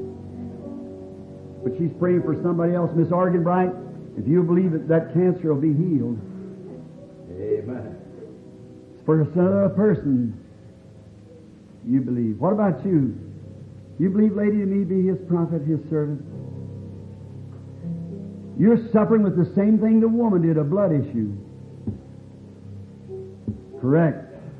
But she's praying for somebody else. Miss Arganbright, if you believe that cancer will be healed. Amen. For another person, you believe. What about you? You believe, lady, to me be His prophet, His servant? You're suffering with the same thing the woman did, a blood issue. Correct.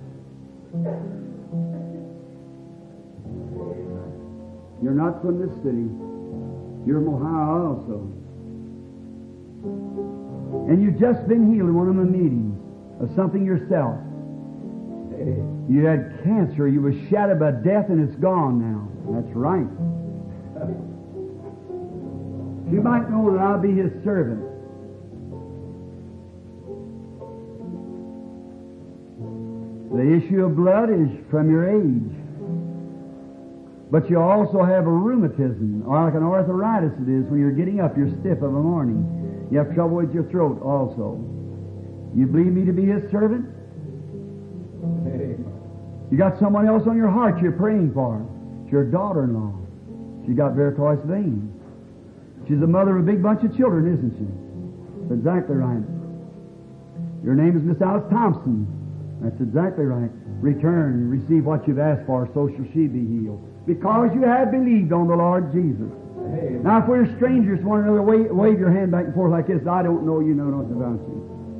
You're not from this city. You're from Ohio also. And you've just been healed in one of my meetings of something yourself. You had cancer. You were shattered by death, and it's gone now. That's right. You might know that I'll be His servant. The issue of blood is from your age. But you also have a rheumatism, or like an arthritis it is. When you're getting up, you're stiff of a morning. You have trouble with your throat also. You believe me to be His servant? You got someone else on your heart you're praying for. It's your daughter-in-law. She got varicose veins. She's the mother of a big bunch of children, isn't she? That's exactly right. Your name is Miss Alice Thompson. That's exactly right. Return, receive what you've asked for, so shall she be healed. Because you have believed on the Lord Jesus. Amen. Now, if we're strangers to one another, wave your hand back and forth like this. I don't know you, know nothing about you.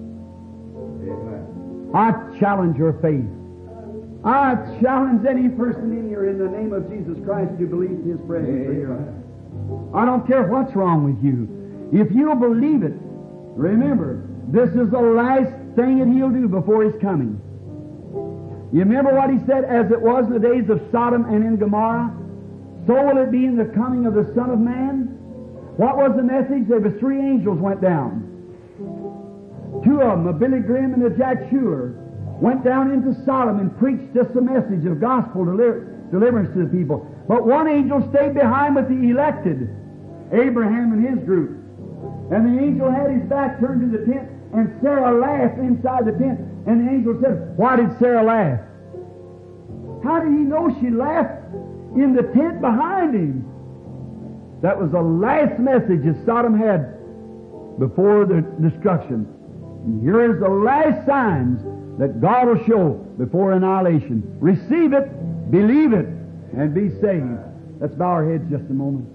Amen. I challenge your faith. I challenge any person in here in the name of Jesus Christ to believe His presence for your life. I don't care what's wrong with you. If you'll believe it, remember, this is the last thing that He'll do before His coming. You remember what He said, as it was in the days of Sodom and in Gomorrah, so will it be in the coming of the Son of Man. What was the message? There was 3 angels went down. 2 of them, a Billy Graham and a Jack Shuler, went down into Sodom and preached just the message of gospel deliverance to the people. But 1 angel stayed behind with the elected, Abraham and his group. And the angel had his back turned to the tent, and Sarah laughed inside the tent. And the angel said, why did Sarah laugh? How did he know she laughed in the tent behind him? That was the last message that Sodom had before the destruction. And here is the last signs that God will show before annihilation. Receive it, believe it, and be saved. Let's bow our heads just a moment.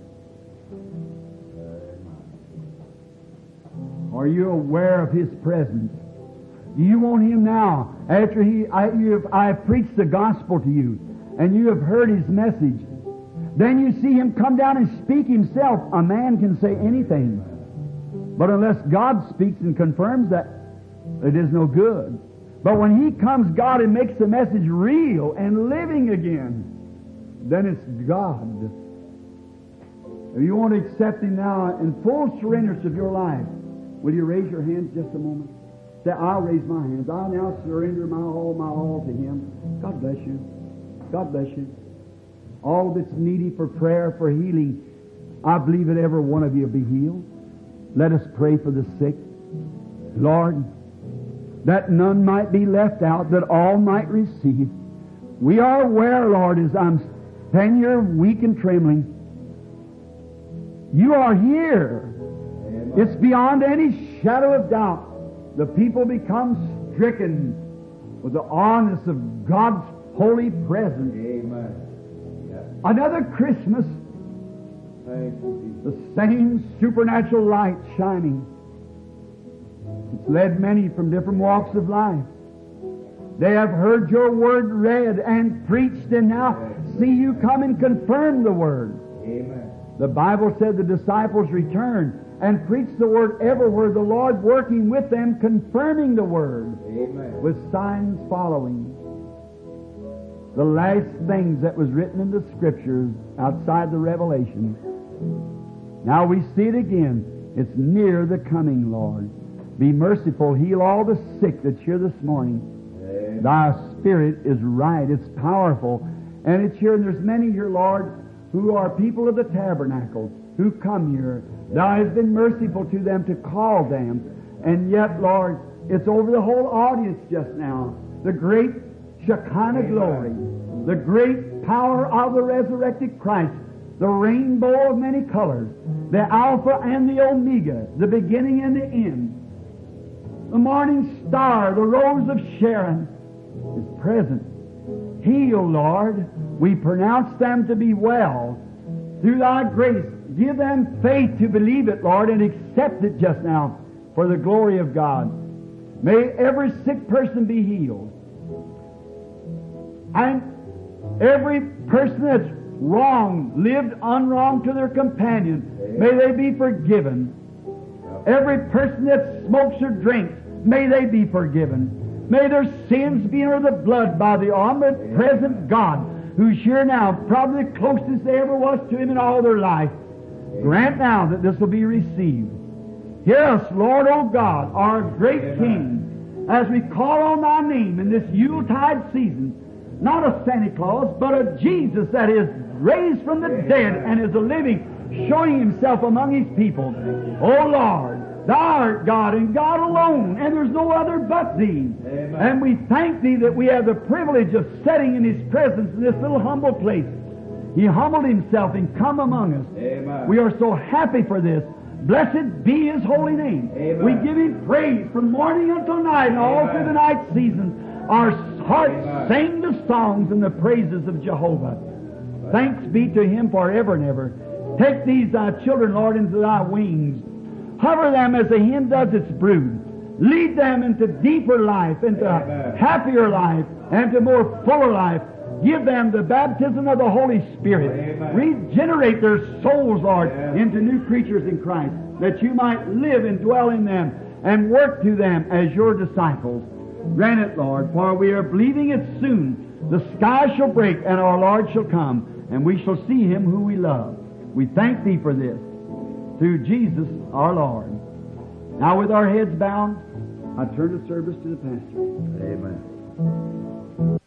Are you aware of His presence? Do you want Him now? After I have preached the gospel to you, and you have heard His message, then you see Him come down and speak Himself. A man can say anything, but unless God speaks and confirms that, it is no good. But when He comes, God, and makes the message real and living again, then it's God. If you want to accept Him now in full surrender of your life, will you raise your hands just a moment? Say, I'll raise my hands. I'll now surrender my all to Him. God bless you. God bless you. All that's needy for prayer, for healing, I believe that every one of you will be healed. Let us pray for the sick. Lord, that none might be left out, that all might receive. We are aware, Lord, as I'm standing here weak and trembling, You are here. Amen. It's beyond any shadow of doubt. The people become stricken with the awness of God's holy presence. Amen. Yes. Another Christmas, Thank you, Jesus. the same supernatural light shining. It's led many from different walks of life. They have heard Your Word read and preached, and now see You come and confirm the Word. Amen. The Bible said the disciples returned and preached the Word everywhere, the Lord working with them, confirming the Word, Amen. with signs following. The last things that was written in the Scriptures outside the Revelation. Now we see it again. It's near the coming, Lord. Be merciful. Heal all the sick that's here this morning. Amen. Thy Spirit is right. It's powerful. And it's here. And there's many here, Lord, who are people of the tabernacle, who come here. Thou hast been merciful to them to call them. And yet, Lord, it's over the whole audience just now. The great Shekinah glory, the great power of the resurrected Christ, the rainbow of many colors, the Alpha and the Omega, the beginning and the end. The morning star, the rose of Sharon, is present. Heal, Lord. We pronounce them to be well. Through Thy grace, give them faith to believe it, Lord, and accept it just now for the glory of God. May every sick person be healed. And every person that's wrong, lived unwrong to their companion, may they be forgiven. Every person that smokes or drinks, may they be forgiven. May their sins be under the blood by the omnipresent God. who's here now, probably the closest they ever was to Him in all their life. Grant now that this will be received. Hear us, Lord, O God, our great King, as we call on Thy name in this Yuletide season. Not a Santa Claus, but a Jesus that is raised from the dead and is a living, showing Himself among His people. O Lord, Thou art God and God alone, and there's no other but Thee. Amen. And we thank Thee that we have the privilege of sitting in His presence in this little humble place. He humbled Himself and come among us. Amen. We are so happy for this. Blessed be His holy name. Amen. We give Him praise from morning until night and all Amen. through the night seasons. Our hearts Amen. sing the songs and the praises of Jehovah. Thanks be to Him forever and ever. Take these Thy children, Lord, into Thy wings. Hover them as a hen does its brood. Lead them into deeper life, into Amen. happier life, and to more fuller life. Give them the baptism of the Holy Spirit. Amen. Regenerate their souls, Lord, Yes. into new creatures in Christ, that You might live and dwell in them and work through them as Your disciples. Grant it, Lord, for we are believing it soon. The sky shall break and our Lord shall come, and we shall see Him who we love. We thank Thee for this, through Jesus our Lord. Now with our heads bowed, I turn the service to the pastor. Amen.